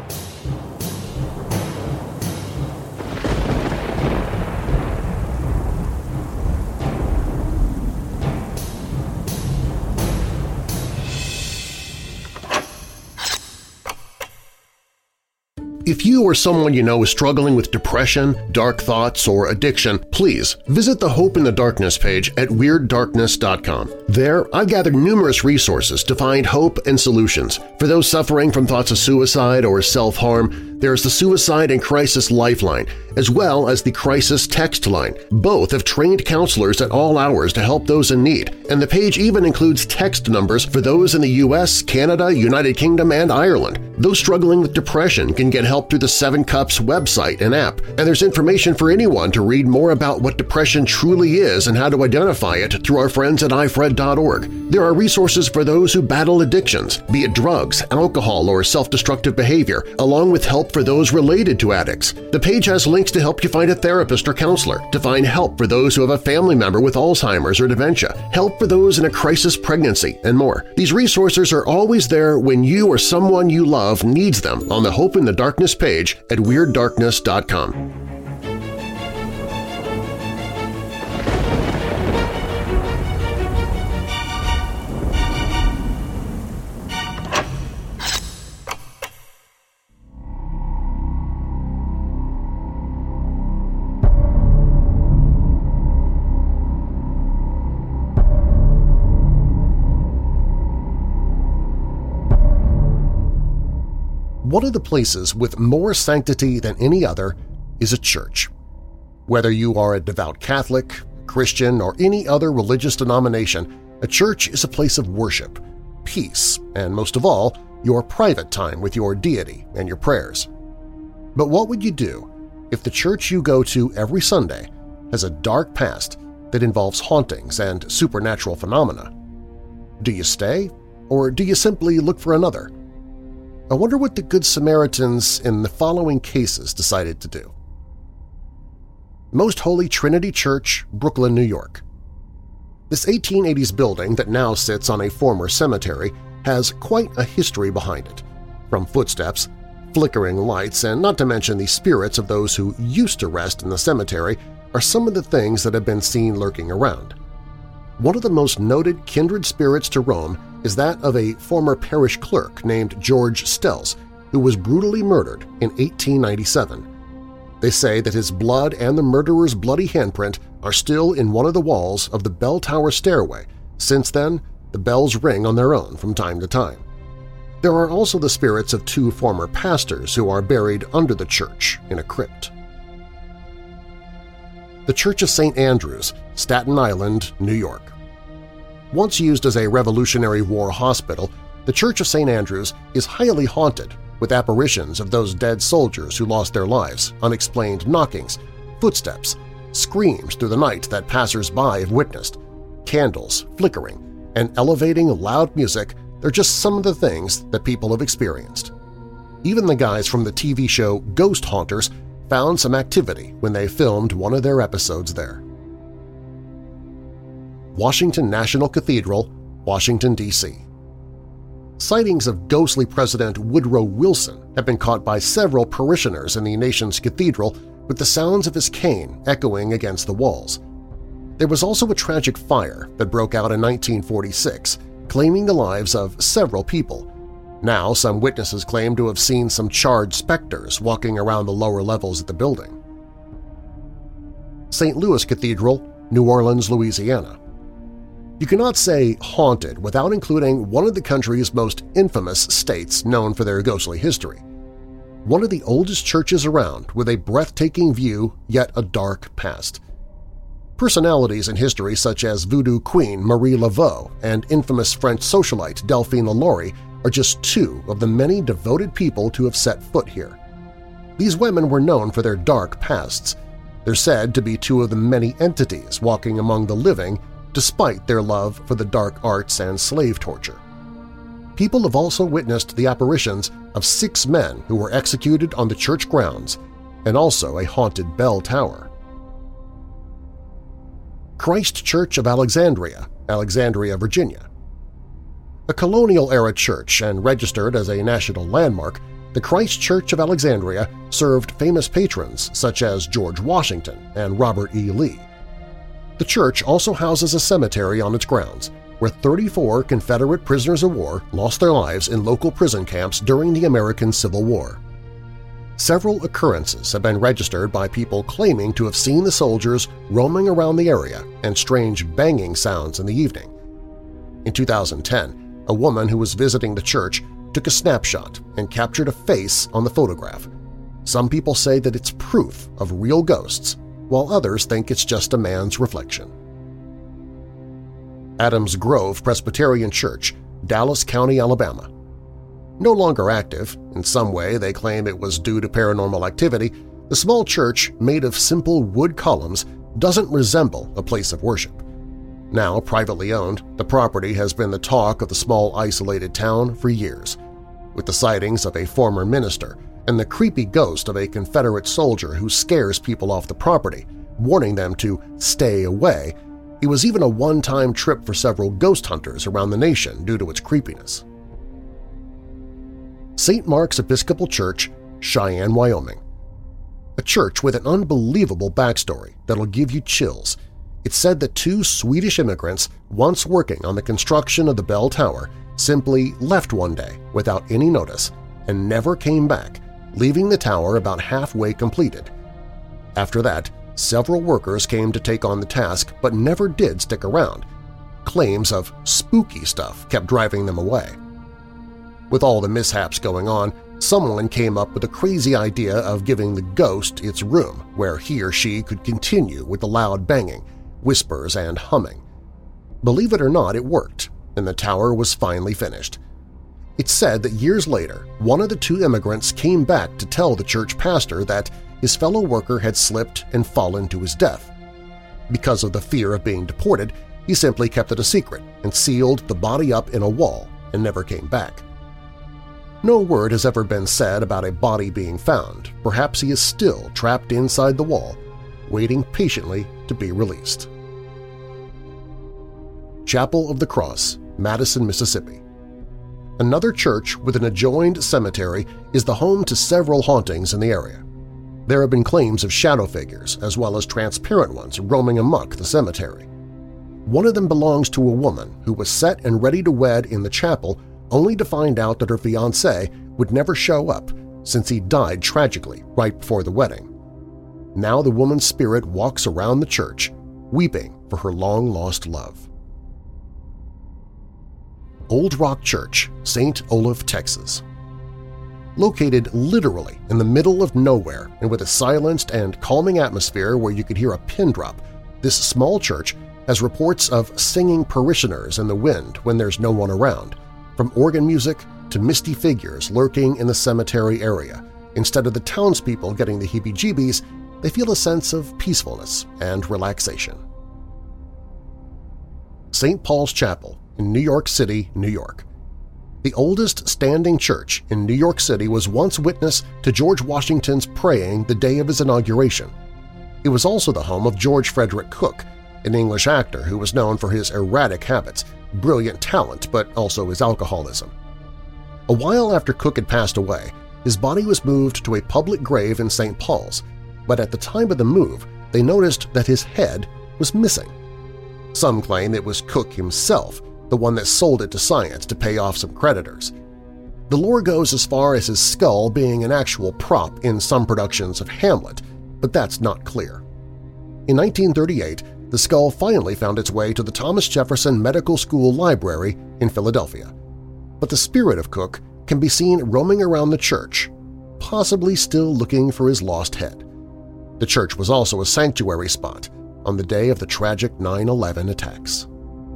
A: If you or someone you know is struggling with depression, dark thoughts, or addiction, please visit the Hope in the Darkness page at Weird Darkness dot com. There, I've gathered numerous resources to find hope and solutions. For those suffering from thoughts of suicide or self-harm, there's the Suicide and Crisis Lifeline, as well as the Crisis Text Line. Both have trained counselors at all hours to help those in need, and the page even includes text numbers for those in the U S, Canada, United Kingdom, and Ireland. Those struggling with depression can get help through the Seven Cups website and app, and there's information for anyone to read more about what depression truly is and how to identify it through our friends at i fred dot org. There are resources for those who battle addictions, be it drugs, alcohol, or self-destructive behavior, along with help for those related to addicts. The page has links to help you find a therapist or counselor, to find help for those who have a family member with Alzheimer's or dementia, help for those in a crisis pregnancy, and more. These resources are always there when you or someone you love needs them on the Hope in the Darkness page at Weird Darkness dot com. One of the places with more sanctity than any other is a church. Whether you are a devout Catholic, Christian, or any other religious denomination, a church is a place of worship. peace, and most of all, your private time with your deity and your prayers. But what would you do if the church you go to every Sunday has a dark past that involves hauntings and supernatural phenomena? Do you stay, or do you simply look for another? I wonder what the Good Samaritans in the following cases decided to do. Most Holy Trinity Church, Brooklyn, New York. This eighteen eighties building that now sits on a former cemetery has quite a history behind it, from footsteps, flickering lights, and not to mention the spirits of those who used to rest in the cemetery are some of the things that have been seen lurking around. One of the most noted kindred spirits to Rome is that of a former parish clerk named George Stells, who was brutally murdered in eighteen ninety-seven. They say that his blood and the murderer's bloody handprint are still in one of the walls of the bell tower stairway. Since then, the bells ring on their own from time to time. There are also the spirits of two former pastors who are buried under the church in a crypt. The Church of Saint Andrews, Staten Island, New York. Once used as a Revolutionary War hospital, the Church of Saint Andrews is highly haunted, with apparitions of those dead soldiers who lost their lives, unexplained knockings, footsteps, screams through the night that passers-by have witnessed, candles flickering, and elevating loud music. They're just some of the things that people have experienced. Even the guys from the T V show Ghost Haunters found some activity when they filmed one of their episodes there. Washington National Cathedral, Washington, D C Sightings of ghostly President Woodrow Wilson have been caught by several parishioners in the nation's cathedral, with the sounds of his cane echoing against the walls. There was also a tragic fire that broke out in nineteen forty-six, claiming the lives of several people. Now some witnesses claim to have seen some charred specters walking around the lower levels of the building. Saint Louis Cathedral, New Orleans, Louisiana. You cannot say haunted without including one of the country's most infamous states known for their ghostly history. One of the oldest churches around with a breathtaking view yet a dark past. Personalities in history such as Voodoo Queen Marie Laveau and infamous French socialite Delphine Lalaurie are just two of the many devoted people to have set foot here. These women were known for their dark pasts. They're said to be two of the many entities walking among the living despite their love for the dark arts and slave torture. People have also witnessed the apparitions of six men who were executed on the church grounds and also a haunted bell tower. Christ Church of Alexandria, Alexandria, Virginia. A colonial-era church and registered as a national landmark, the Christ Church of Alexandria served famous patrons such as George Washington and Robert E. Lee. The church also houses a cemetery on its grounds, where thirty-four Confederate prisoners of war lost their lives in local prison camps during the American Civil War. Several occurrences have been registered by people claiming to have seen the soldiers roaming around the area and strange banging sounds in the evening. In two thousand ten, a woman who was visiting the church took a snapshot and captured a face on the photograph. Some people say that it's proof of real ghosts, while others think it's just a man's reflection. Adams Grove Presbyterian Church, Dallas County, Alabama. No longer active, in some way they claim it was due to paranormal activity, the small church made of simple wood columns doesn't resemble a place of worship. Now privately owned, the property has been the talk of the small isolated town for years. With the sightings of a former minister and the creepy ghost of a Confederate soldier who scares people off the property, warning them to stay away, it was even a one-time trip for several ghost hunters around the nation due to its creepiness. Saint Mark's Episcopal Church, Cheyenne, Wyoming. A church with an unbelievable backstory that'll give you chills. It's said that two Swedish immigrants, once working on the construction of the bell tower, simply left one day without any notice and never came back, leaving the tower about halfway completed. After that, several workers came to take on the task but never did stick around. Claims of spooky stuff kept driving them away. With all the mishaps going on, someone came up with a crazy idea of giving the ghost its room where he or she could continue with the loud banging, whispers, and humming. Believe it or not, it worked, and the tower was finally finished. It's said that years later, one of the two immigrants came back to tell the church pastor that his fellow worker had slipped and fallen to his death. Because of the fear of being deported, he simply kept it a secret and sealed the body up in a wall and never came back. No word has ever been said about a body being found. Perhaps he is still trapped inside the wall, waiting patiently to be released. Chapel of the Cross, Madison, Mississippi. Another church with an adjoined cemetery is the home to several hauntings in the area. There have been claims of shadow figures as well as transparent ones roaming amok the cemetery. One of them belongs to a woman who was set and ready to wed in the chapel only to find out that her fiancé would never show up since he died tragically right before the wedding. Now the woman's spirit walks around the church, weeping for her long-lost love. Old Rock Church, Saint Olaf, Texas. Located literally in the middle of nowhere and with a silenced and calming atmosphere where you could hear a pin drop, this small church has reports of singing parishioners in the wind when there's no one around, from organ music to misty figures lurking in the cemetery area. Instead of the townspeople getting the heebie-jeebies, they feel a sense of peacefulness and relaxation. Saint Paul's Chapel in New York City, New York. The oldest standing church in New York City was once witness to George Washington's praying the day of his inauguration. It was also the home of George Frederick Cook, an English actor who was known for his erratic habits, brilliant talent, but also his alcoholism. A while after Cook had passed away, his body was moved to a public grave in Saint Paul's, but at the time of the move, they noticed that his head was missing. Some claim it was Cook himself, the one that sold it to science to pay off some creditors. The lore goes as far as his skull being an actual prop in some productions of Hamlet, but that's not clear. In nineteen thirty-eight, the skull finally found its way to the Thomas Jefferson Medical School Library in Philadelphia. But the spirit of Cook can be seen roaming around the church, possibly still looking for his lost head. The church was also a sanctuary spot on the day of the tragic nine eleven attacks.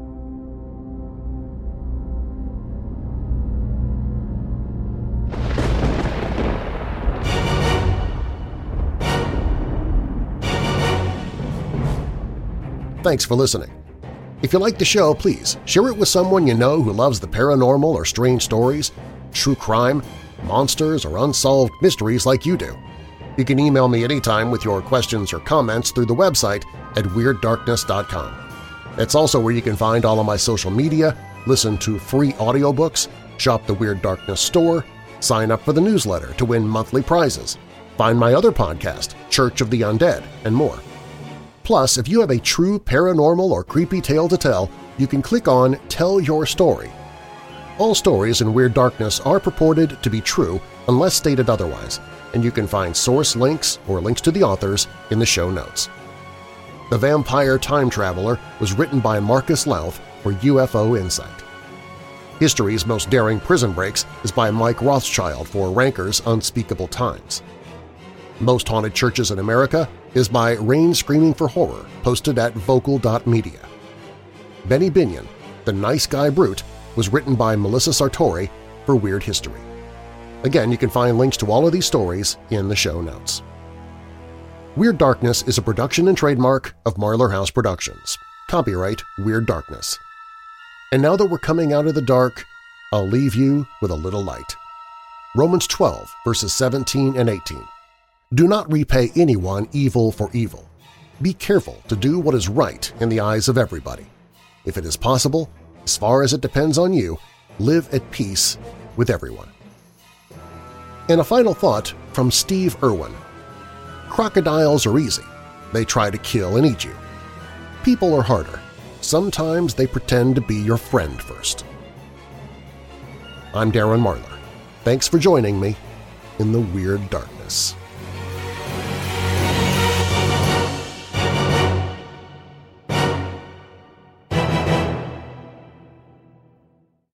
A: Thanks for listening. If you like the show, please share it with someone you know who loves the paranormal or strange stories, true crime, monsters, or unsolved mysteries like you do. You can email me anytime with your questions or comments through the website at weird darkness dot com. It's also where you can find all of my social media, listen to free audiobooks, shop the Weird Darkness store, sign up for the newsletter to win monthly prizes, find my other podcast, Church of the Undead, and more. Plus, if you have a true paranormal or creepy tale to tell, you can click on Tell Your Story. All stories in Weird Darkness are purported to be true unless stated otherwise, and you can find source links or links to the authors in the show notes. The Vampire Time Traveler was written by Marcus Louth for U F O Insight. History's Most Daring Prison Breaks is by Mike Rothschild for Ranker's Unspeakable Times. Most Haunted Churches in America is by Rain Screaming for Horror, posted at vocal dot media. Benny Binion, The Nice Guy Brute, was written by Melissa Sartori for Weird History. Again, you can find links to all of these stories in the show notes. Weird Darkness is a production and trademark of Marlar House Productions. Copyright Weird Darkness. And now that we're coming out of the dark, I'll leave you with a little light. Romans twelve, verses seventeen and eighteen. Do not repay anyone evil for evil. Be careful to do what is right in the eyes of everybody. If it is possible, as far as it depends on you, live at peace with everyone. And a final thought from Steve Irwin. Crocodiles are easy. They try to kill and eat you. People are harder. Sometimes they pretend to be your friend first. I'm Darren Marlar. Thanks for joining me in the Weird Darkness.